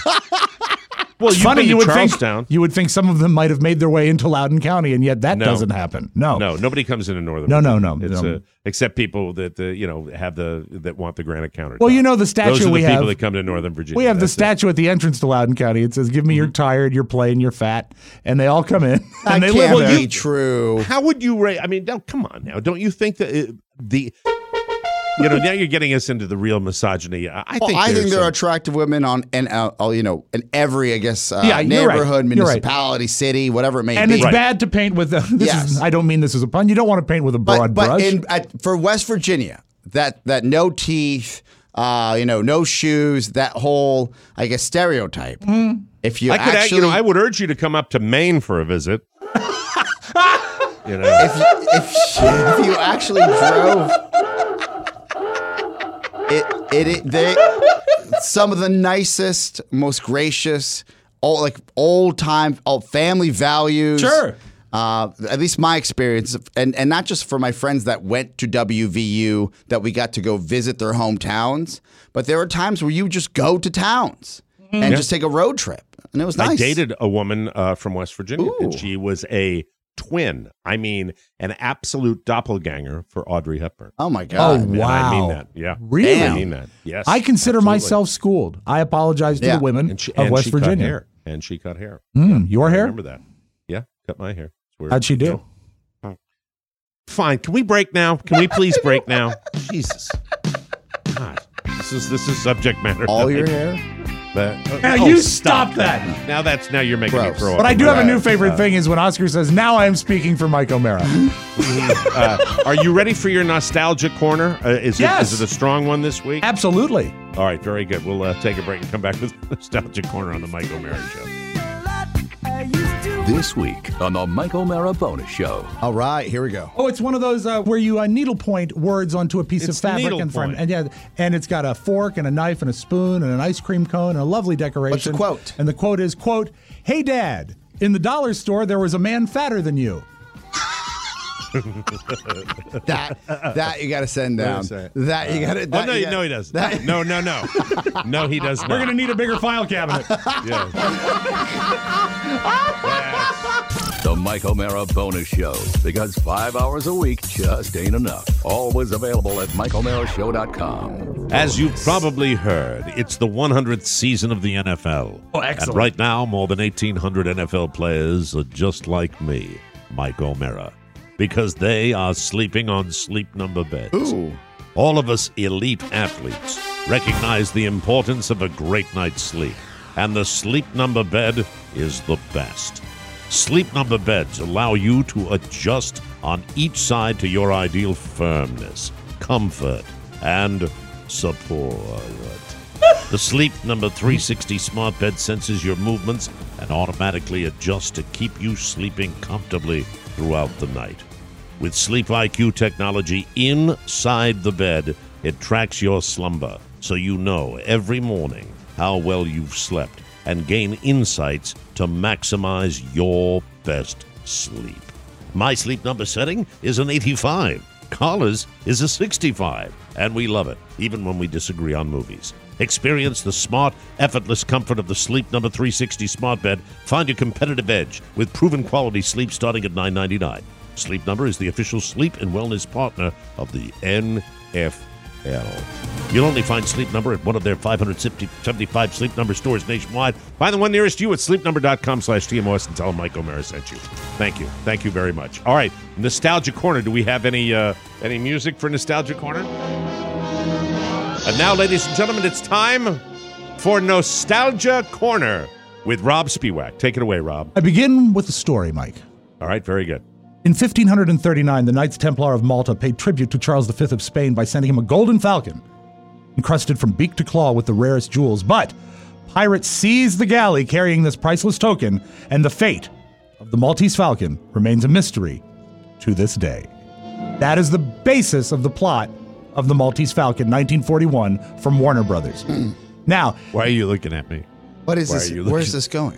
well, It's you've funny. been You to would Charlestown. think you would think some of them might have made their way into Loudoun County, and yet that No. doesn't happen. No, No, nobody comes into Northern. No, no, Virginia. no, It's, no. except people that have that want the granite countertop. Well, you know the statue Those are the we people have. that come to Northern Virginia. We have the That's it. statue at the entrance to Loudoun County. It says, "Give me you're tired, you're plain, you're fat," and they all come in That and they live can't there. be true. How would you rate? I mean, no, come on now. Don't you think that now you're getting us into the real misogyny? I think there are some- attractive women in every I guess Yeah, you're right. neighborhood, You're right. municipality, city, whatever it may And be. it's bad to paint with Yes. I don't mean this as a pun. You don't want to paint with a broad brush. For West Virginia, that no teeth, no shoes, that whole, I guess, stereotype. If you I would urge you to come up to Maine for a visit. If you actually drove, some of the nicest, most gracious, old time, family values. Sure. At least my experience, and not just for my friends that went to WVU, that we got to go visit their hometowns, but there were times where you just go to towns and just take a road trip, and it was nice. I dated a woman from West Virginia, Ooh. and she was a twin. I mean, an absolute doppelganger for Audrey Hepburn. Oh my God! And wow! I mean that. Yeah, Really? I mean that. Yes. I consider absolutely. myself schooled. I apologize to the women of West Virginia. And she cut hair. Your I hair? remember that? Yeah, cut my hair. How'd she do? Fine. Can we break now? Can we please break now? Jesus. God. This is subject matter. All your hair? You stop that. Now you're making me throw up. But I do have a new favorite thing is when Oscar says, "Now I am speaking for Mike O'Mara." Are you ready for your nostalgia corner? Is it a strong one this week? Absolutely. All right, very good. We'll take a break and come back with nostalgia corner on the Mike O'Mara Show. This week on the Mike O'Mara Bonus Show. All right, here we go. Oh, it's one of those where you needlepoint words onto a piece of fabric in front, needlepoint. and it's got a fork and a knife and a spoon and an ice cream cone and a lovely decoration. What's the quote? And the quote is, quote, "Hey Dad, in the dollar store there was a man fatter than you." that you got to send down. That you got to. No, he doesn't. No, no, he does not. We're gonna need a bigger file cabinet. Yeah. The Mike O'Mara Bonus Show, because 5 hours a week just ain't enough. Always available at MikeO'MaraShow.com. As you've probably heard, it's the 100th season of the NFL. Oh, excellent. And right now, more than 1,800 NFL players are just like me, Mike O'Mara, because they are sleeping on Sleep Number beds. Ooh. All of us elite athletes recognize the importance of a great night's sleep, and the Sleep Number bed is the best. Sleep Number beds allow you to adjust on each side to your ideal firmness, comfort, and support. The Sleep Number 360 smart bed senses your movements and automatically adjusts to keep you sleeping comfortably throughout the night. With Sleep IQ technology inside the bed, it tracks your slumber so you know every morning how well you've slept and gain insights to maximize your best sleep. My Sleep Number setting is an 85. Carla's is a 65. And we love it, even when we disagree on movies. Experience the smart, effortless comfort of the Sleep Number 360 smart bed. Find your competitive edge with proven quality sleep starting at $9.99. Sleep Number is the official sleep and wellness partner of the NFL. You'll only find Sleep Number at one of their 575 Sleep Number stores nationwide. Find the one nearest you at sleepnumber.com/TMOS and tell them Mike O'Mara sent you. Thank you. Thank you very much. All right, Nostalgia Corner. Do we have any music for Nostalgia Corner? And now, ladies and gentlemen, it's time for Nostalgia Corner with Rob Spiewak. Take it away, Rob. I begin with a story, Mike. All right, very good. In 1539, the Knights Templar of Malta paid tribute to Charles V of Spain by sending him a golden falcon, encrusted from beak to claw with the rarest jewels. But pirates seized the galley carrying this priceless token, and the fate of the Maltese falcon remains a mystery to this day. That is the basis of the plot of the Maltese Falcon, 1941, from Warner Brothers. Now, why are you looking at me? What is this? Where's this going?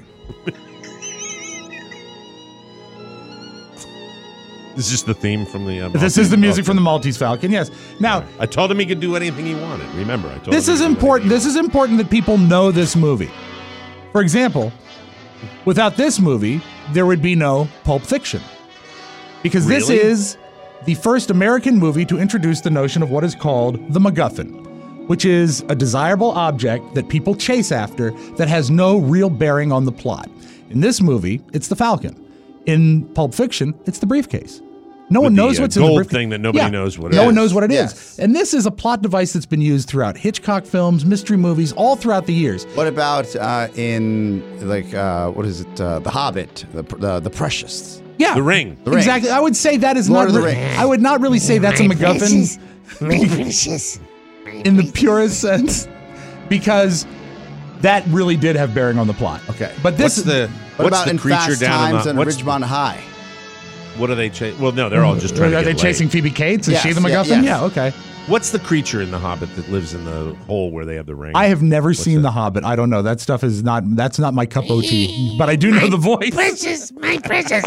This is the theme from the. This is the music from the Maltese Falcon. Yes. Now, I told him he could do anything he wanted. Remember, I told him. This is important. This is important that people know this movie. For example, without this movie, there would be no Pulp Fiction, because this is the first American movie to introduce the notion of what is called the MacGuffin, which is a desirable object that people chase after that has no real bearing on the plot. In this movie, it's the Falcon. In Pulp Fiction, it's the briefcase. No one knows what's in the briefcase. Gold thing that nobody knows what it is. No one knows what it is. And this is a plot device that's been used throughout Hitchcock films, mystery movies, all throughout the years. What about in, what is it, The Hobbit, the Precious? Yeah. The Ring. Exactly. I would say that is Lord not... of the Rings. I would not really say that's a MacGuffin. My precious. in the purest sense, because that really did have bearing on the plot. Okay. But this What about in Fast Times and Ridgemont High? What are they chasing? Well, no, they're all just trying to Are get they chasing laid. Phoebe Cates? Is Yes, she the yeah, MacGuffin? yes. Yeah, okay. What's the creature in The Hobbit that lives in the hole where they have the ring? I have never seen The Hobbit. I don't know. That stuff is that's not my cup of tea. But I do know the voice. My precious.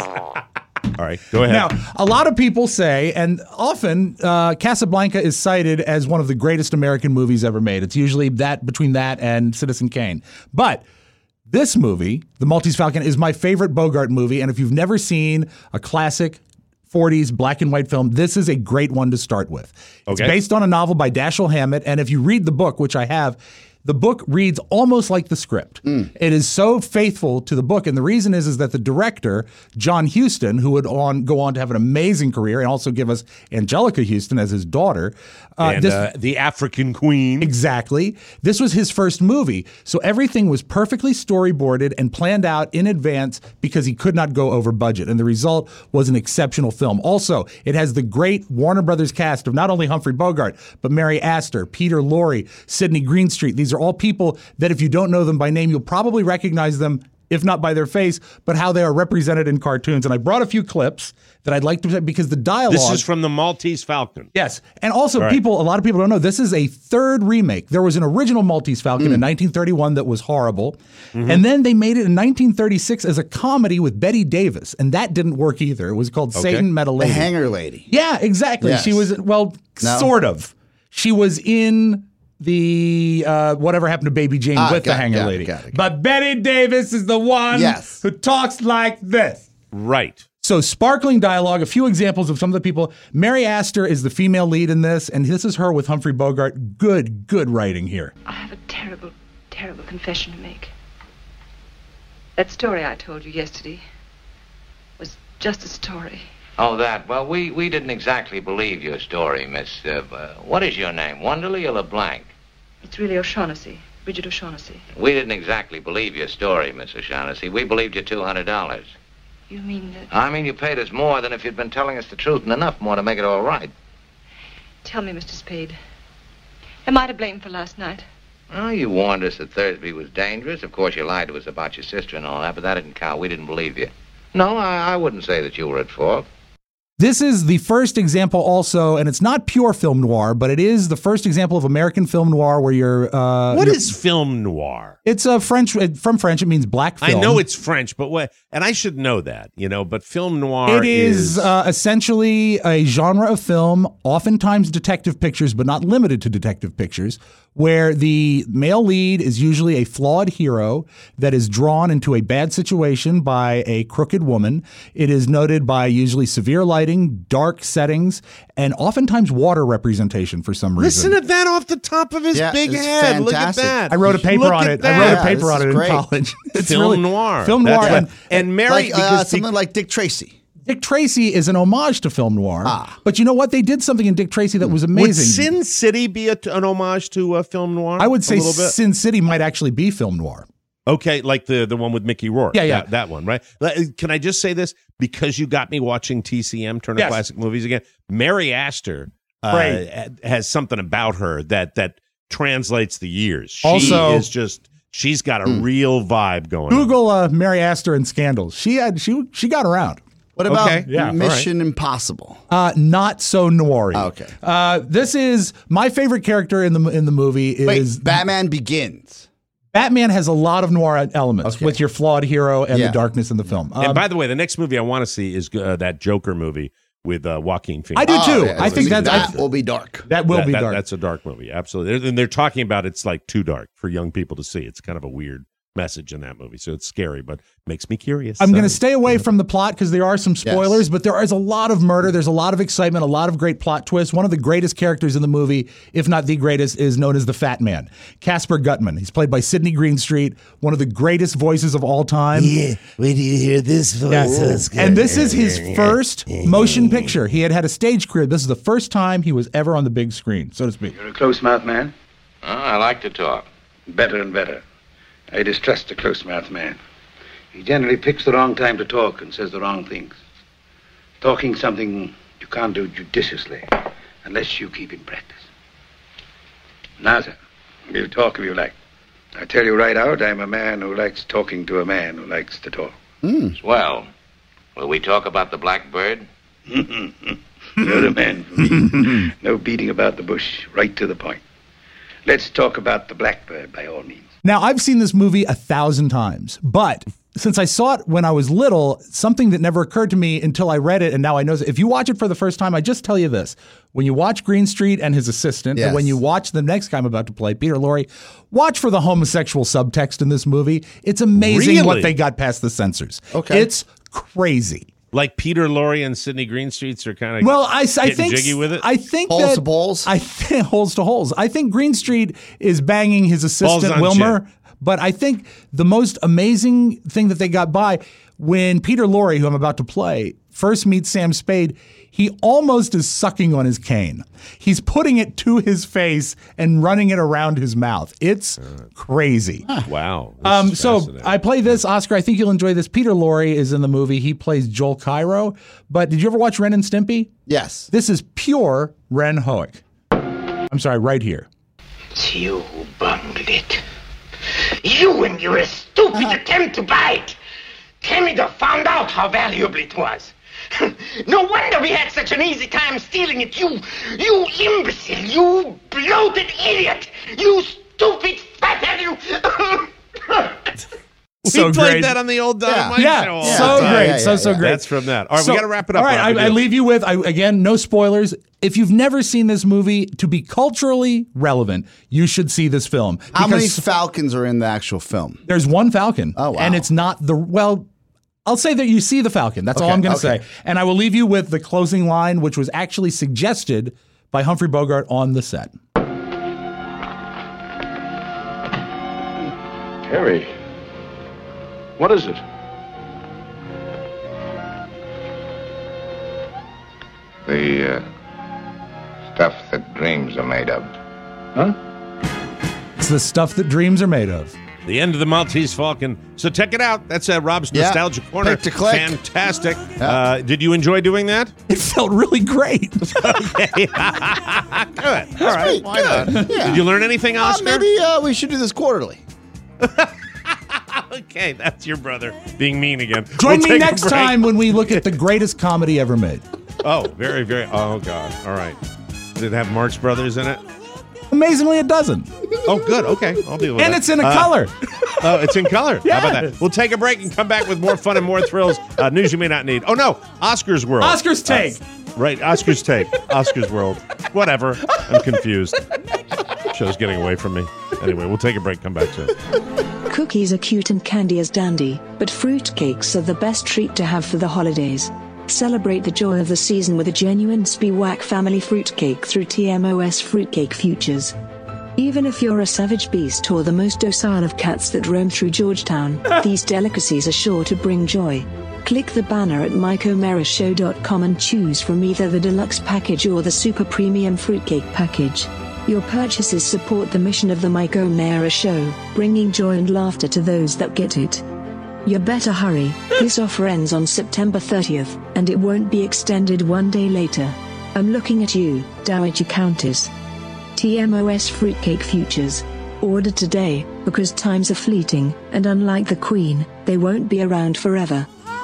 All right, go ahead. Now, a lot of people say, and often Casablanca is cited as one of the greatest American movies ever made. It's usually between that and Citizen Kane. But this movie, The Maltese Falcon, is my favorite Bogart movie. And if you've never seen a classic 40s black and white film, this is a great one to start with. It's based on a novel by Dashiell Hammett. And if you read the book, which I have, the book reads almost like the script. It is so faithful to the book. And the reason is that the director, John Huston, who would go on to have an amazing career and also give us Angelica Houston as his daughter. The African Queen. Exactly. This was his first movie. So everything was perfectly storyboarded and planned out in advance because he could not go over budget. And the result was an exceptional film. Also, it has the great Warner Brothers cast of not only Humphrey Bogart, but Mary Astor, Peter Lorre, Sidney Greenstreet. These are all people that if you don't know them by name, you'll probably recognize them, if not by their face, but how they are represented in cartoons. And I brought a few clips that I'd like to say because the dialogue. This is from The Maltese Falcon. Yes. And also, Right. a lot of people don't know, this is a third remake. There was an original Maltese Falcon in 1931 that was horrible. And then they made it in 1936 as a comedy with Bette Davis. And that didn't work either. It was called Satan Met a Lady. The Hanger Lady. Yeah, exactly. Yes. She was, No? sort of. She was in the Whatever Happened to Baby Jane with the Hanger Lady. Got it. But Bette Davis is the one Yes. who talks like this. Right. So sparkling dialogue, a few examples of some of the people. Mary Astor is the female lead in this, and this is her with Humphrey Bogart. Good writing here. I have a terrible, terrible confession to make. That story I told you yesterday was just a story. Oh, that. Well, we didn't exactly believe your story, Miss... what is your name, Wonderly or LeBlanc? It's really O'Shaughnessy, Bridget O'Shaughnessy. We didn't exactly believe your story, Miss O'Shaughnessy. We believed you $200. You mean that... I mean, you paid us more than if you'd been telling us the truth and enough more to make it all right. Tell me, Mr. Spade. Am I to blame for last night? Well, you warned us that Thursby was dangerous. Of course, you lied to us about your sister and all that, but that didn't count. We didn't believe you. No, I wouldn't say that you were at fault. This is the first example also, and it's not pure film noir, but it is the first example of American film noir where you're... What is film noir? It's from French, it means black film. I know it's French, but what? And I should know that, but film noir It is essentially a genre of film, oftentimes detective pictures, but not limited to detective pictures, where the male lead is usually a flawed hero that is drawn into a bad situation by a crooked woman. It is noted by usually severe lighting, dark settings, and oftentimes water representation for some reason. Listen to that off the top of his big head. fantastic. Look at that. I wrote a paper on it. I wrote a paper on it in great. college. It's Film noir. Film noir. That's and Mary, Like, something like Dick Tracy. Dick Tracy is an homage to film noir. But you know what? They did something in Dick Tracy that was amazing. Would Sin City be an homage to film noir? I would say a little bit? Sin City might actually be film noir. Okay, like the one with Mickey Rourke. Yeah. That one, right? Can I just say this? Because you got me watching TCM, Turner Classic Movies again. Mary Astor has something about her that translates the years. She's got a real vibe going on. Google Mary Astor and scandals. She got around. What about Mission Impossible? Not so noir. Okay. This is my favorite character in the movie is Batman Begins. Batman has a lot of noir elements with your flawed hero and the darkness in the film. And by the way, the next movie I want to see is that Joker movie with Joaquin Phoenix. I do too. Yeah, I think that will be dark. That will be dark. That's a dark movie, absolutely. And they're talking about it's like too dark for young people to see. It's kind of a weird message in that movie, so it's scary, but makes me curious. I'm going to stay away from the plot because there are some spoilers, but there is a lot of murder. There's a lot of excitement, a lot of great plot twists. One of the greatest characters in the movie, if not the greatest, is known as the Fat Man, Casper Gutman. He's played by Sidney Greenstreet, one of the greatest voices of all time. Yeah, wait till you hear this voice. And this is his first motion picture. He had a stage career. This is the first time he was ever on the big screen, so to speak. You're a close-mouthed man? I like to talk. Better and better. I distrust a close-mouthed man. He generally picks the wrong time to talk and says the wrong things. Talking something you can't do judiciously unless you keep in practice. Now, sir, we'll talk if you like. I tell you right out, I'm a man who likes talking to a man who likes to talk. Swell. Will we talk about the blackbird? You're the man for me. No beating about the bush, right to the point. Let's talk about the blackbird by all means. Now, I've seen this movie 1,000 times, but since I saw it when I was little, something that never occurred to me until I read it, and now I know, if you watch it for the first time, I just tell you this. When you watch Green Street and his assistant, and when you watch the next guy I'm about to play, Peter Lorre, watch for the homosexual subtext in this movie. It's amazing what they got past the censors. Okay. It's crazy. Like Peter Lorre and Sidney Greenstreet's are kind of I think jiggy with it. I think Holes that, to balls? I think holes to holes. I think Greenstreet is banging his assistant Balls on Wilmer, chin. but I think the most amazing thing that they got by when Peter Lorre, who I'm about to play, first meets Sam Spade, he almost is sucking on his cane. He's putting it to his face and running it around his mouth. It's crazy. Wow. So I play this, Oscar. I think you'll enjoy this. Peter Lorre is in the movie. He plays Joel Cairo. But did you ever watch Ren and Stimpy? Yes. This is pure Ren Hoek. I'm sorry, right here. It's you who bungled it. You and your stupid attempt to buy it. Temidor found out how valuable it was. No wonder we had such an easy time stealing it. You imbecile, you bloated idiot, you stupid fathead, you... We played that on the old Dynamite show. All So the time. great. So great. That's from that. All right, we got to wrap it up. All right, I leave you with, again, no spoilers. If you've never seen this movie, to be culturally relevant, you should see this film. How many falcons are in the actual film? There's one falcon. Oh, wow. And it's not I'll say that you see the falcon. That's all I'm going to say. And I will leave you with the closing line, which was actually suggested by Humphrey Bogart on the set. Harry, what is it? The stuff that dreams are made of. Huh? It's the stuff that dreams are made of. The end of the Maltese Falcon. So check it out. That's Rob's Nostalgia Corner. Click to click. Fantastic. Did you enjoy doing that? It felt really great. Okay. Good. All right. Why not? Yeah. Did you learn anything, Oscar? Maybe we should do this quarterly. Okay, that's your brother being mean again. Join We'll me take a next break. time when we look at the greatest comedy ever made. Oh, very, very. Oh, God. All right. Did it have Marx Brothers in it? Amazingly, it doesn't. Oh, good. Okay. I'll deal with it. And it's in a color. Oh, it's in color. Yeah. How about that? We'll take a break and come back with more fun and more thrills. News you may not need. Oh, no. Oscar's World. Oscar's Take. Right. Oscar's Take. Oscar's World. Whatever. I'm confused. Show's getting away from me. Anyway, we'll take a break. Come back soon. Cookies are cute and candy is dandy, but fruitcakes are the best treat to have for the holidays. Celebrate the joy of the season with a genuine Spiewak family fruitcake through TMOS Fruitcake Futures. Even if you're a savage beast or the most docile of cats that roam through Georgetown, these delicacies are sure to bring joy. Click the banner at MikeO'MaraShow.com and choose from either the deluxe package or the super premium fruitcake package. Your purchases support the mission of the Mike O'Mara Show, bringing joy and laughter to those that get it. You better hurry, this offer ends on September 30th, and it won't be extended one day later. I'm looking at you, Dowager Countess. TMOS Fruitcake Futures. Order today, because times are fleeting, and unlike the Queen, they won't be around forever.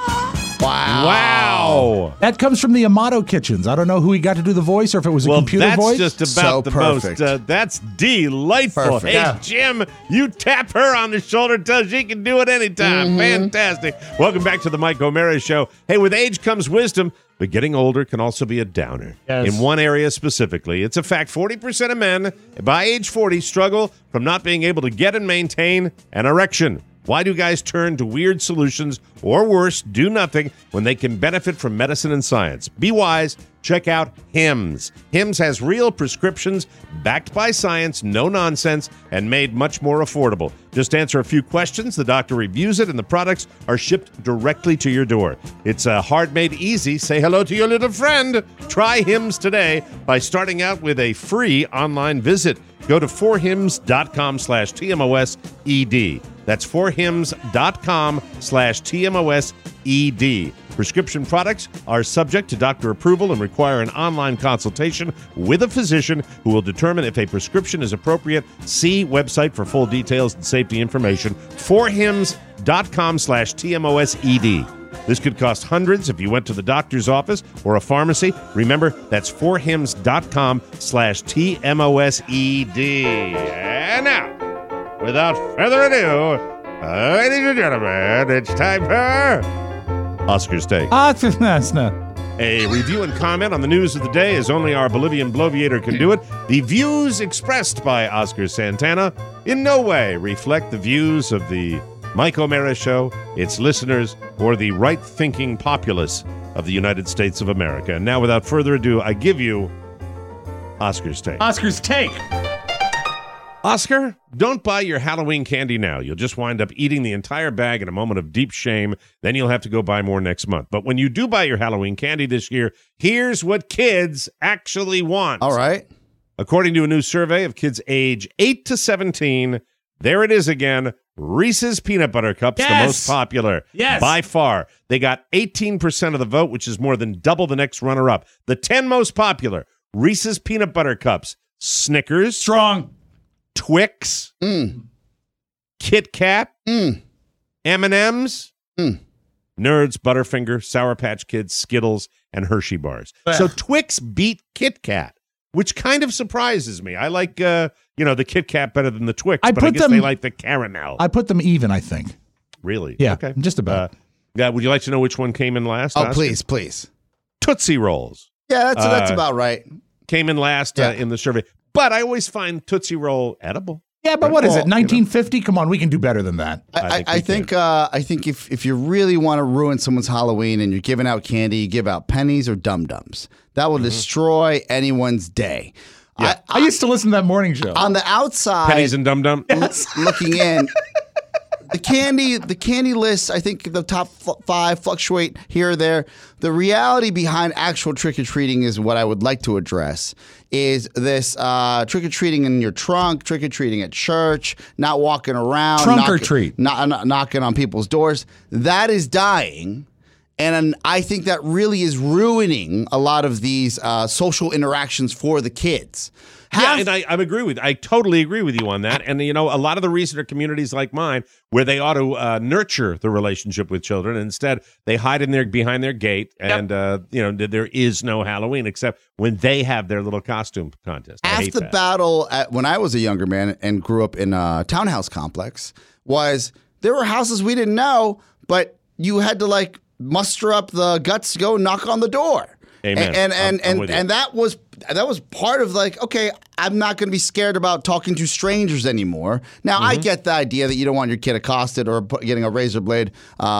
Wow. That comes from the Amato Kitchens. I don't know who he got to do the voice or if it was a computer that's voice. just about the perfect. most. That's delightful. Perfect. Hey, Yeah. Jim, you tap her on the shoulder, tell she can do it anytime. Fantastic. Welcome back to the Mike O'Mara Show. Hey, with age comes wisdom, but getting older can also be a downer. Yes. In one area specifically, it's a fact 40% of men by age 40 struggle from not being able to get and maintain an erection. Why do guys turn to weird solutions or worse, do nothing when they can benefit from medicine and science? Be wise. Check out Hims. Hims has real prescriptions backed by science, no nonsense, and made much more affordable. Just answer a few questions, the doctor reviews it, and the products are shipped directly to your door. It's hard made easy. Say hello to your little friend. Try Hims today by starting out with a free online visit. Go to forhims.com/TMOSED. That's forhims.com/TMOSED. Prescription products are subject to doctor approval and require an online consultation with a physician who will determine if a prescription is appropriate. See website for full details and safety information. forhims.com/TMOSED. This could cost hundreds if you went to the doctor's office or a pharmacy. Remember, that's forhims.com/TMOSED. And now, without further ado, ladies and gentlemen, it's time for Oscar's Take. A review and comment on the news of the day, as only our Bolivian bloviator can do it. The views expressed by Oscar Santana in no way reflect the views of the Mike O'Meara Show, its listeners, or the right-thinking populace of the United States of America. And now, without further ado, I give you Oscar's Take. Oscar's Take. Oscar, don't buy your Halloween candy now. You'll just wind up eating the entire bag in a moment of deep shame. Then you'll have to go buy more next month. But when you do buy your Halloween candy this year, here's what kids actually want. All right. According to a new survey of kids age 8 to 17, there it is again, Reese's Peanut Butter Cups, the most popular. Yes. By far. They got 18% of the vote, which is more than double the next runner-up. The 10 most popular, Reese's Peanut Butter Cups, Snickers. Strong. Twix. Kit Kat. M&M's. Nerds, Butterfinger, Sour Patch Kids, Skittles, and Hershey bars. So Twix beat Kit Kat, which kind of surprises me. I like, the Kit Kat better than the Twix, but I guess they like the caramel. I put them even, I think. Really? Yeah, okay. just about. Would you like to know which one came in last? Oh, Oscar? please. Tootsie Rolls. Yeah, that's about right. Came in last in the survey. But I always find Tootsie Roll edible. Yeah, but what is it? 1950? Come on, we can do better than that. I think if you really want to ruin someone's Halloween and you're giving out candy, you give out pennies or dum-dums. That will destroy anyone's day. Yeah. I used to listen to that morning show. On the outside, pennies and dum-dum. Looking in, the candy list, I think the top 5 fluctuate here or there. The reality behind actual trick-or-treating is what I would like to address, is this trick-or-treating in your trunk, trick-or-treating at church, not walking around. Trunk or treat. Not knocking on people's doors. That is dying. And I think that really is ruining a lot of these social interactions for the kids. And I totally agree with you on that. And, a lot of the reason are communities like mine where they ought to nurture the relationship with children. And instead, they hide behind their gate and, there is no Halloween except when they have their little costume contest. Half the battle when I was a younger man and grew up in a townhouse complex was there were houses we didn't know, but you had to muster up the guts to go knock on the door. Amen. And that was part of okay, I'm not going to be scared about talking to strangers anymore. Now I get the idea that you don't want your kid accosted or getting a razor blade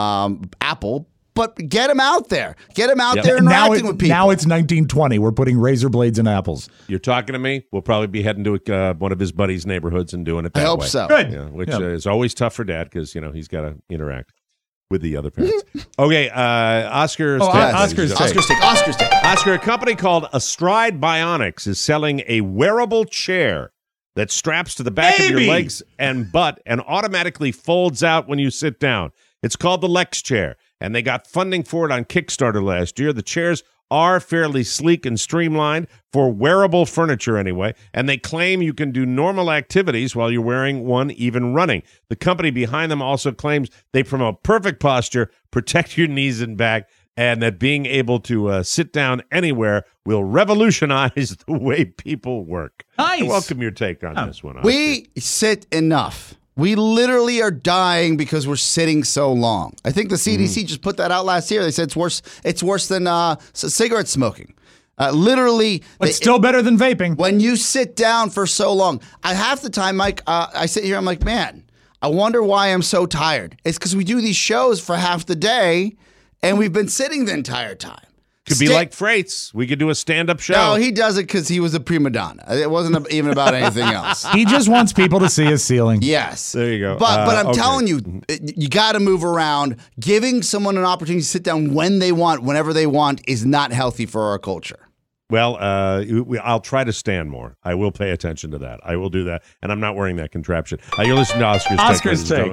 apple, but get him out there. Get him out there interacting with people. Now it's 1920. We're putting razor blades in apples. You're talking to me? We'll probably be heading to one of his buddies' neighborhoods and doing it that way. I hope so. Good. Which is always tough for Dad because he's got to interact with the other parents. Okay, Oscar's Take. Oscar's Take. Oscar, a company called Astride Bionics is selling a wearable chair that straps to the back of your legs and butt and automatically folds out when you sit down. It's called the Lex Chair, and they got funding for it on Kickstarter last year. The chairs are fairly sleek and streamlined for wearable furniture anyway, and they claim you can do normal activities while you're wearing one, even running. The company behind them also claims they promote perfect posture, protect your knees and back, and that being able to sit down anywhere will revolutionize the way people work. Nice. I welcome your take on this one, Oscar. We sit enough. We literally are dying because we're sitting so long. I think the CDC just put that out last year. They said it's worse than cigarette smoking. Literally. But still better than vaping. When you sit down for so long. Half the time, Mike, I sit here, I'm like, man, I wonder why I'm so tired. It's because we do these shows for half the day, and we've been sitting the entire time. Could be like Freights. We could do a stand-up show. No, he does it because he was a prima donna. It wasn't even about anything else. He just wants people to see his ceiling. Yes. There you go. But I'm telling you, you got to move around. Giving someone an opportunity to sit down when they want, whenever they want, is not healthy for our culture. Well, I'll try to stand more. I will pay attention to that. I will do that. And I'm not wearing that contraption. You're listening to Oscar's Take.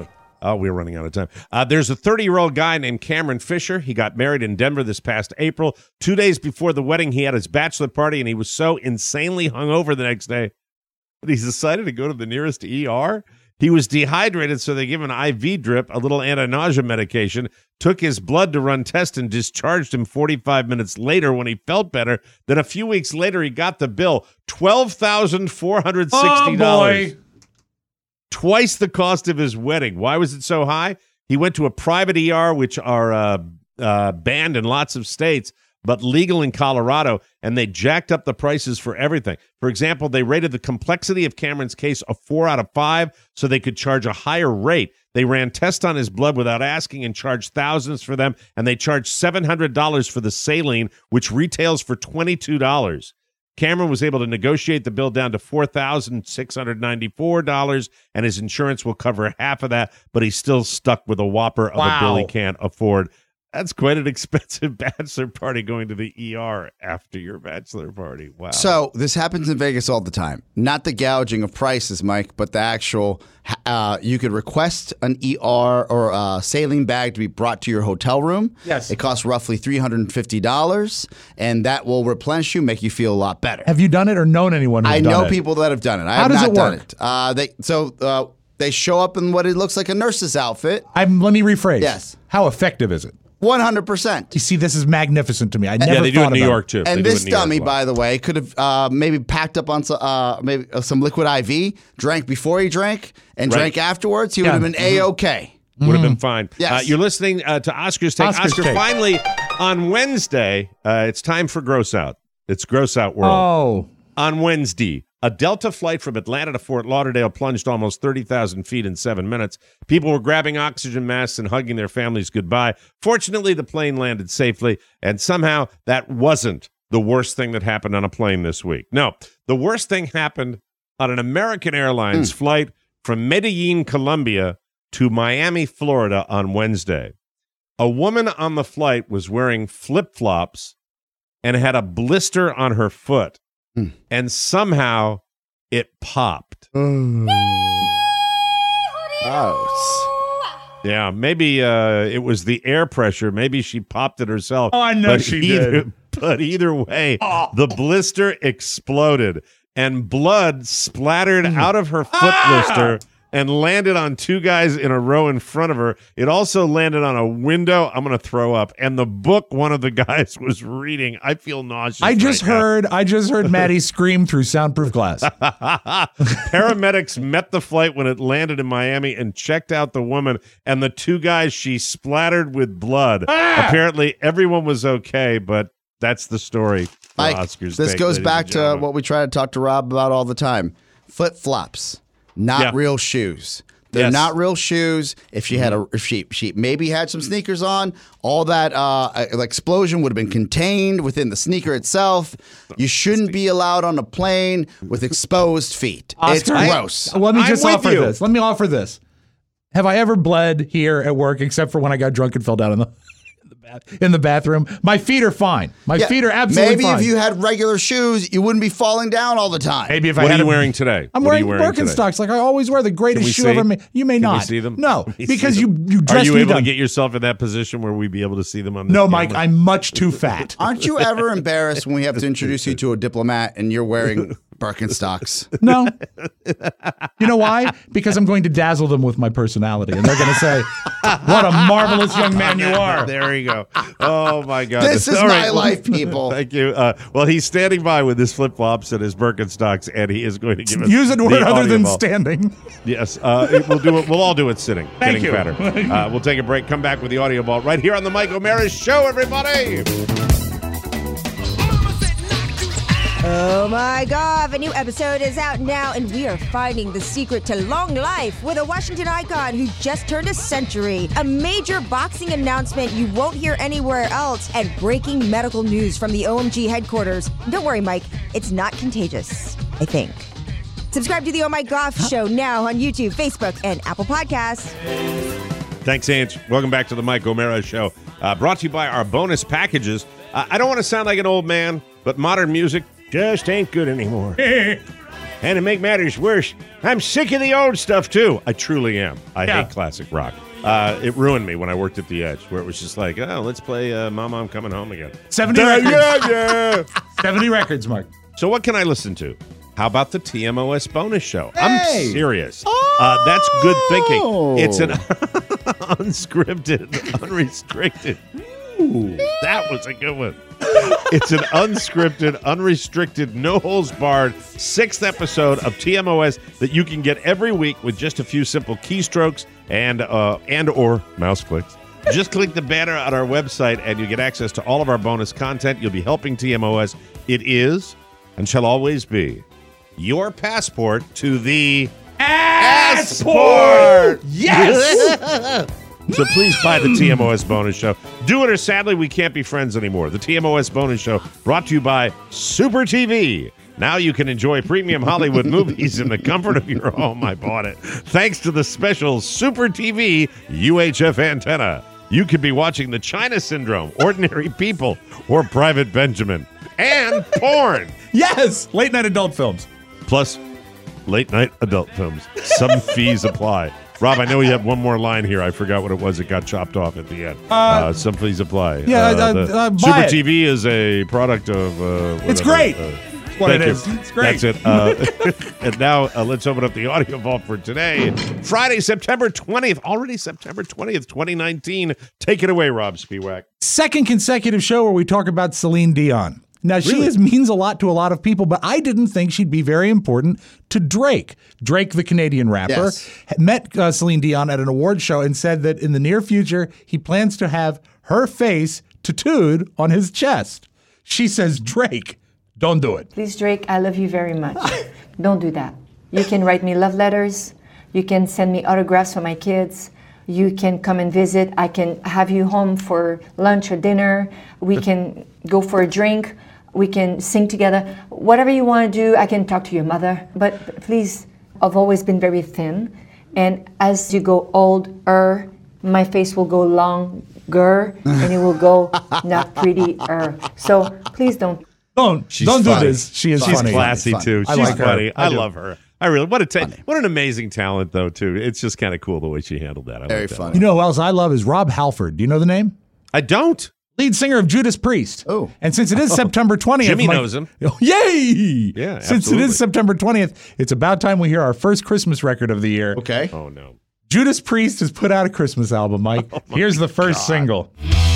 Oh, we're running out of time. There's a 30-year-old guy named Cameron Fisher. He got married in Denver this past April. 2 days before the wedding, he had his bachelor party, and he was so insanely hungover the next day that he decided to go to the nearest ER. He was dehydrated, so they gave him an IV drip, a little anti-nausea medication, took his blood to run tests, and discharged him 45 minutes later when he felt better. Then a few weeks later, he got the bill, $12,460. Oh, boy. Twice the cost of his wedding. Why was it so high? He went to a private ER, which are banned in lots of states, but legal in Colorado, and they jacked up the prices for everything. For example, they rated the complexity of Cameron's case a 4 out of 5, so they could charge a higher rate. They ran tests on his blood without asking and charged thousands for them, and they charged $700 for the saline, which retails for $22. Cameron was able to negotiate the bill down to $4,694, and his insurance will cover half of that, but he's still stuck with a whopper of a bill he can't afford. That's quite an expensive bachelor party, going to the ER after your bachelor party. Wow. So this happens in Vegas all the time. Not the gouging of prices, Mike, but the actual, you could request an ER or a saline bag to be brought to your hotel room. Yes. It costs roughly $350, and that will replenish you, make you feel a lot better. Have you done it or known anyone who's I done know it? people that have done it. I How have does not it done work? it. They show up in what it looks like a nurse's outfit. Let me rephrase. Yes. How effective is it? 100%. You see, this is magnificent to me. I never they do it thought in New about York, too. And this dummy, by the way, could have maybe packed up on some liquid IV, drank before he drank, and drank afterwards. He would have been A-OK. Would have been fine. Yes. You're listening to Oscar's Take. Oscar's Oscar, Take. finally, on Wednesday, it's time for Gross Out. It's Gross Out World. Oh. On Wednesday, a Delta flight from Atlanta to Fort Lauderdale plunged almost 30,000 feet in 7 minutes. People were grabbing oxygen masks and hugging their families goodbye. Fortunately, the plane landed safely, and somehow that wasn't the worst thing that happened on a plane this week. No, the worst thing happened on an American Airlines flight from Medellin, Colombia to Miami, Florida on Wednesday. A woman on the flight was wearing flip-flops and had a blister on her foot. And somehow it popped. Yeah, maybe it was the air pressure. Maybe she popped it herself. Oh, I know she did. But either way, the blister exploded and blood splattered out of her foot blister and landed on two guys in a row in front of her. It also landed on a window. I'm going to throw up. And the book one of the guys was reading. I feel nauseous. I just heard Maddie scream through soundproof glass. Paramedics met the flight when it landed in Miami and checked out the woman and the two guys she splattered with blood. Apparently everyone was okay, but that's the story for Mike, Oscar's this Take, goes ladies back and to gentlemen. what we try to talk to Rob about all the time. Flip-flops. Not real shoes. They're not real shoes. If she had if she maybe had some sneakers on, all that explosion would have been contained within the sneaker itself. You shouldn't be allowed on a plane with exposed feet. Oscar, it's gross. Let me I'm just with offer you. this. Let me offer this. Have I ever bled here at work except for when I got drunk and fell down in the bathroom? My feet are fine. My feet are absolutely fine. Maybe if you had regular shoes, you wouldn't be falling down all the time. Maybe if What I had are you wearing today? I'm What are wearing you wearing today? Birkenstocks like I always wear, the greatest Can we shoe see? ever made. You may Can not. we see them? No, Can we because see you them? dressed Are you me able down. to get yourself in that position where we'd be able to see them on this No, Mike, camera? I'm much too fat. Aren't you ever embarrassed when we have to introduce you to a diplomat and you're wearing Birkenstocks? No. You know why? Because I'm going to dazzle them with my personality. And they're going to say, what a marvelous young man you are. There you go. Oh, my God. This is All my right. life, people. Thank you. Well, he's standing by with his flip-flops and his Birkenstocks, and he is going to give us Use a the word other than audio ball. standing. Yes. We'll do it. We'll all do it sitting. Thank getting you. fatter. We'll take a break. Come back with the audio ball right here on the Mike O'Mara Show, everybody. Oh my God, a new episode is out now, and we are finding the secret to long life with a Washington icon who just turned a century. A major boxing announcement you won't hear anywhere else, and breaking medical news from the OMG headquarters. Don't worry, Mike, it's not contagious, I think. Subscribe to the Oh My Goff Show now on YouTube, Facebook, and Apple Podcasts. Thanks, Ange. Welcome back to the Mike O'Mara Show. Brought to you by our bonus packages. I don't want to sound like an old man, but modern music just ain't good anymore. And to make matters worse, I'm sick of the old stuff, too. I truly am. I hate classic rock. It ruined me when I worked at The Edge, where it was just like, oh, let's play Mama, I'm Coming Home Again. 70 records. Yeah. 70 records, Mark. So what can I listen to? How about the TMOS bonus show? I'm serious. That's good thinking. It's an unscripted, unrestricted. Ooh, that was a good one. It's an unscripted, unrestricted, no-holds-barred 6th episode of TMOS that you can get every week with just a few simple keystrokes and or mouse clicks. Just click the banner on our website and you get access to all of our bonus content. You'll be helping TMOS. It is and shall always be your passport to the Assport! Yes! So please buy the TMOS bonus show. Do it or sadly we can't be friends anymore. The TMOS bonus show brought to you by Super TV. Now you can enjoy premium Hollywood movies in the comfort of your home. I bought it. Thanks to the special Super TV UHF antenna. You could be watching The China Syndrome, Ordinary People, or Private Benjamin. And porn. Yes! Late night adult films. Plus, late night adult films. Some fees apply. Rob, I know you have one more line here. I forgot what it was. It got chopped off at the end. Some fees apply. Yeah, Super buy it. TV is a product of... It's great. That's what it is. It's great. That's it. And now let's open up the audio vault for today. Friday, September 20th. Already September 20th, 2019. Take it away, Rob Spiewak. Second consecutive show where we talk about Celine Dion. Now, she means a lot to a lot of people, but I didn't think she'd be very important to Drake. Drake, the Canadian rapper, met Celine Dion at an award show and said that in the near future, he plans to have her face tattooed on his chest. She says, Drake, don't do it. Please, Drake, I love you very much. Don't do that. You can write me love letters. You can send me autographs for my kids. You can come and visit. I can have you home for lunch or dinner. We can go for a drink. We can sing together. Whatever you want to do, I can talk to your mother. But please, I've always been very thin. And as you go older, my face will go longer and it will go not prettier. So please don't. Don't do this. She is She's funny. classy too. She's like her. funny. I love her. I really what an amazing talent though too. It's just kind of cool the way she handled that. Very funny. You know who else I love is Rob Halford. Do you know the name? I don't. Lead singer of Judas Priest. Oh. And since it is September 20th. Jimmy knows him. Oh, yay! Yeah, Since it is September 20th, it's about time we hear our first Christmas record of the year. Okay. Oh, no. Judas Priest has put out a Christmas album, Mike. Here's the first single.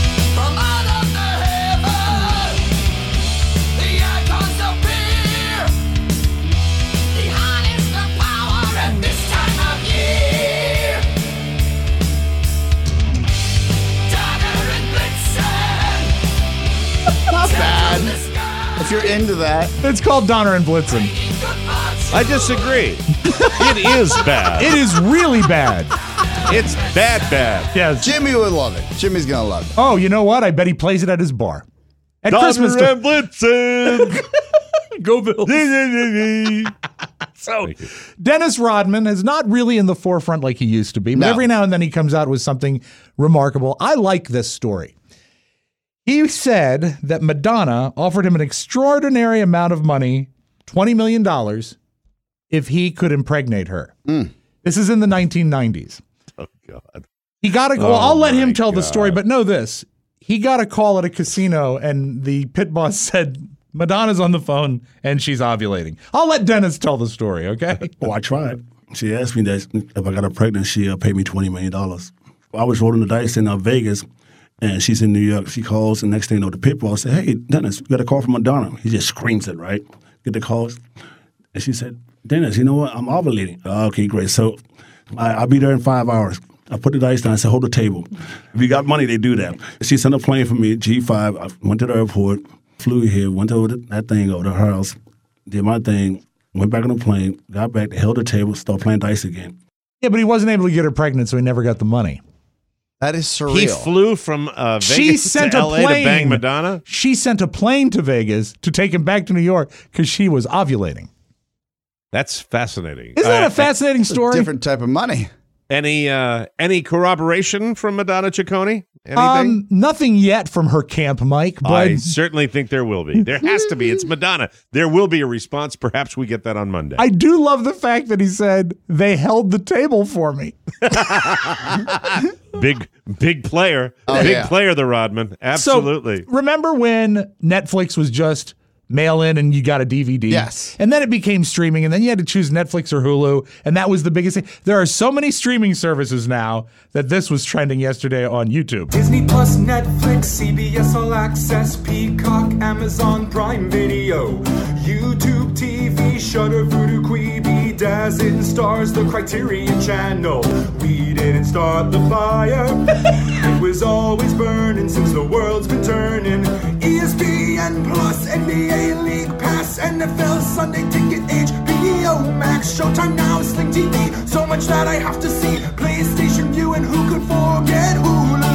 Not bad. If you're into that. It's called Donner and Blitzen. I disagree. It is bad. It is really bad. It's bad. Yes. Jimmy would love it. Jimmy's going to love it. Oh, you know what? I bet he plays it at his bar. At Donner Christmas and Blitzen. Go Bills. So, Dennis Rodman is not really in the forefront like he used to be, but every now and then he comes out with something remarkable. I like this story. He said that Madonna offered him an extraordinary amount of money, $20 million, if he could impregnate her. This is in the 1990s. Oh, God. He got a call. I'll let him tell the story, but know this. He got a call at a casino, and the pit boss said, Madonna's on the phone, and she's ovulating. I'll let Dennis tell the story, okay? Oh, I tried. She asked me that if I got her pregnant, she'll pay me $20 million. I was rolling the dice in Vegas, and she's in New York. She calls, and next thing you know, the pit boss said, hey, Dennis, we got a call from Madonna. He just screams it, right? Get the calls. And she said, Dennis, you know what? I'm ovulating. Oh, okay, great. So I'll be there in 5 hours. I put the dice down. I said, hold the table. If you got money, they do that. She sent a plane for me, G5. I went to the airport, flew here, went over that thing over to her house, did my thing, went back on the plane, got back, held the table, started playing dice again. Yeah, but he wasn't able to get her pregnant, so he never got the money. That is surreal. He flew from Vegas to LA to bang Madonna? She sent a plane to Vegas to take him back to New York because she was ovulating. That's fascinating. Isn't that a fascinating story? Different type of money. Any corroboration from Madonna Ciccone? Anything? Nothing yet from her camp, Mike. But I certainly think there will be. There has to be. It's Madonna. There will be a response. Perhaps we get that on Monday. I do love the fact that he said they held the table for me. Big player. Player, the Rodman. Absolutely. So, remember when Netflix was just mail in and you got a DVD? Yes. And then it became streaming, and then you had to choose Netflix or Hulu, and that was the biggest thing. There are so many streaming services now that this was trending yesterday on YouTube. Disney Plus, Netflix, CBS All Access, Peacock, Amazon Prime Video, YouTube TV, Shudder, Vudu, Quibi, Dazzin, Stars, the Criterion Channel. We didn't start the fire. It was always burning since the world's been turning. ESPN Plus, NBA League Pass, NFL Sunday Ticket, HBO Max, Showtime Now, Sling TV. So much that I have to see. PlayStation View, and who could forget Hulu?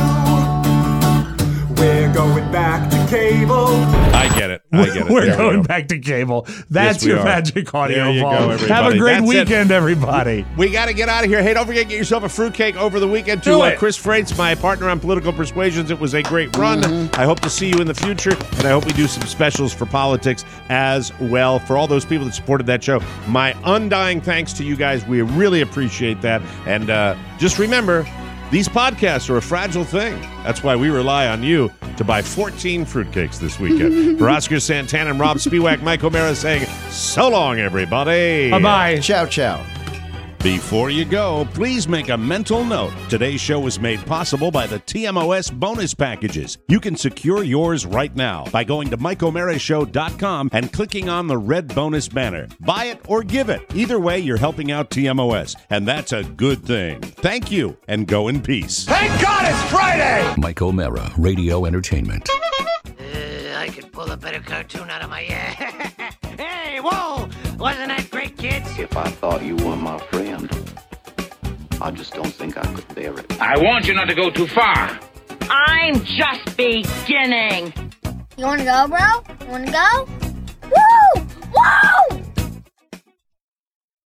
We're going back to cable. I get it. We're going back to cable. That's your magic audio there you ball. go, everybody. Have a great That's weekend, everybody. We got to get out of here. Hey, don't forget, get yourself a fruitcake over the weekend Do to it. Chris Freitz, my partner on Political Persuasions. It was a great run. I hope to see you in the future, and I hope we do some specials for politics as well. For all those people that supported that show, my undying thanks to you guys. We really appreciate that. And just remember, these podcasts are a fragile thing. That's why we rely on you to buy 14 fruitcakes this weekend. For Oscar Santana and Rob Spiewak, Mike O'Mara saying, so long, everybody. Bye-bye. Ciao, ciao. Before you go, please make a mental note. Today's show was made possible by the TMOS bonus packages. You can secure yours right now by going to MikeO'MaraShow.com and clicking on the red bonus banner. Buy it or give it. Either way, you're helping out TMOS, and that's a good thing. Thank you, and go in peace. Thank God it's Friday! Mike O'Mara, Radio Entertainment. I could pull a better cartoon out of my ass. Hey, whoa! Wasn't that great, kids? If I thought you were my friend, I just don't think I could bear it. I warned you not to go too far. I'm just beginning. You wanna go, bro? You wanna go?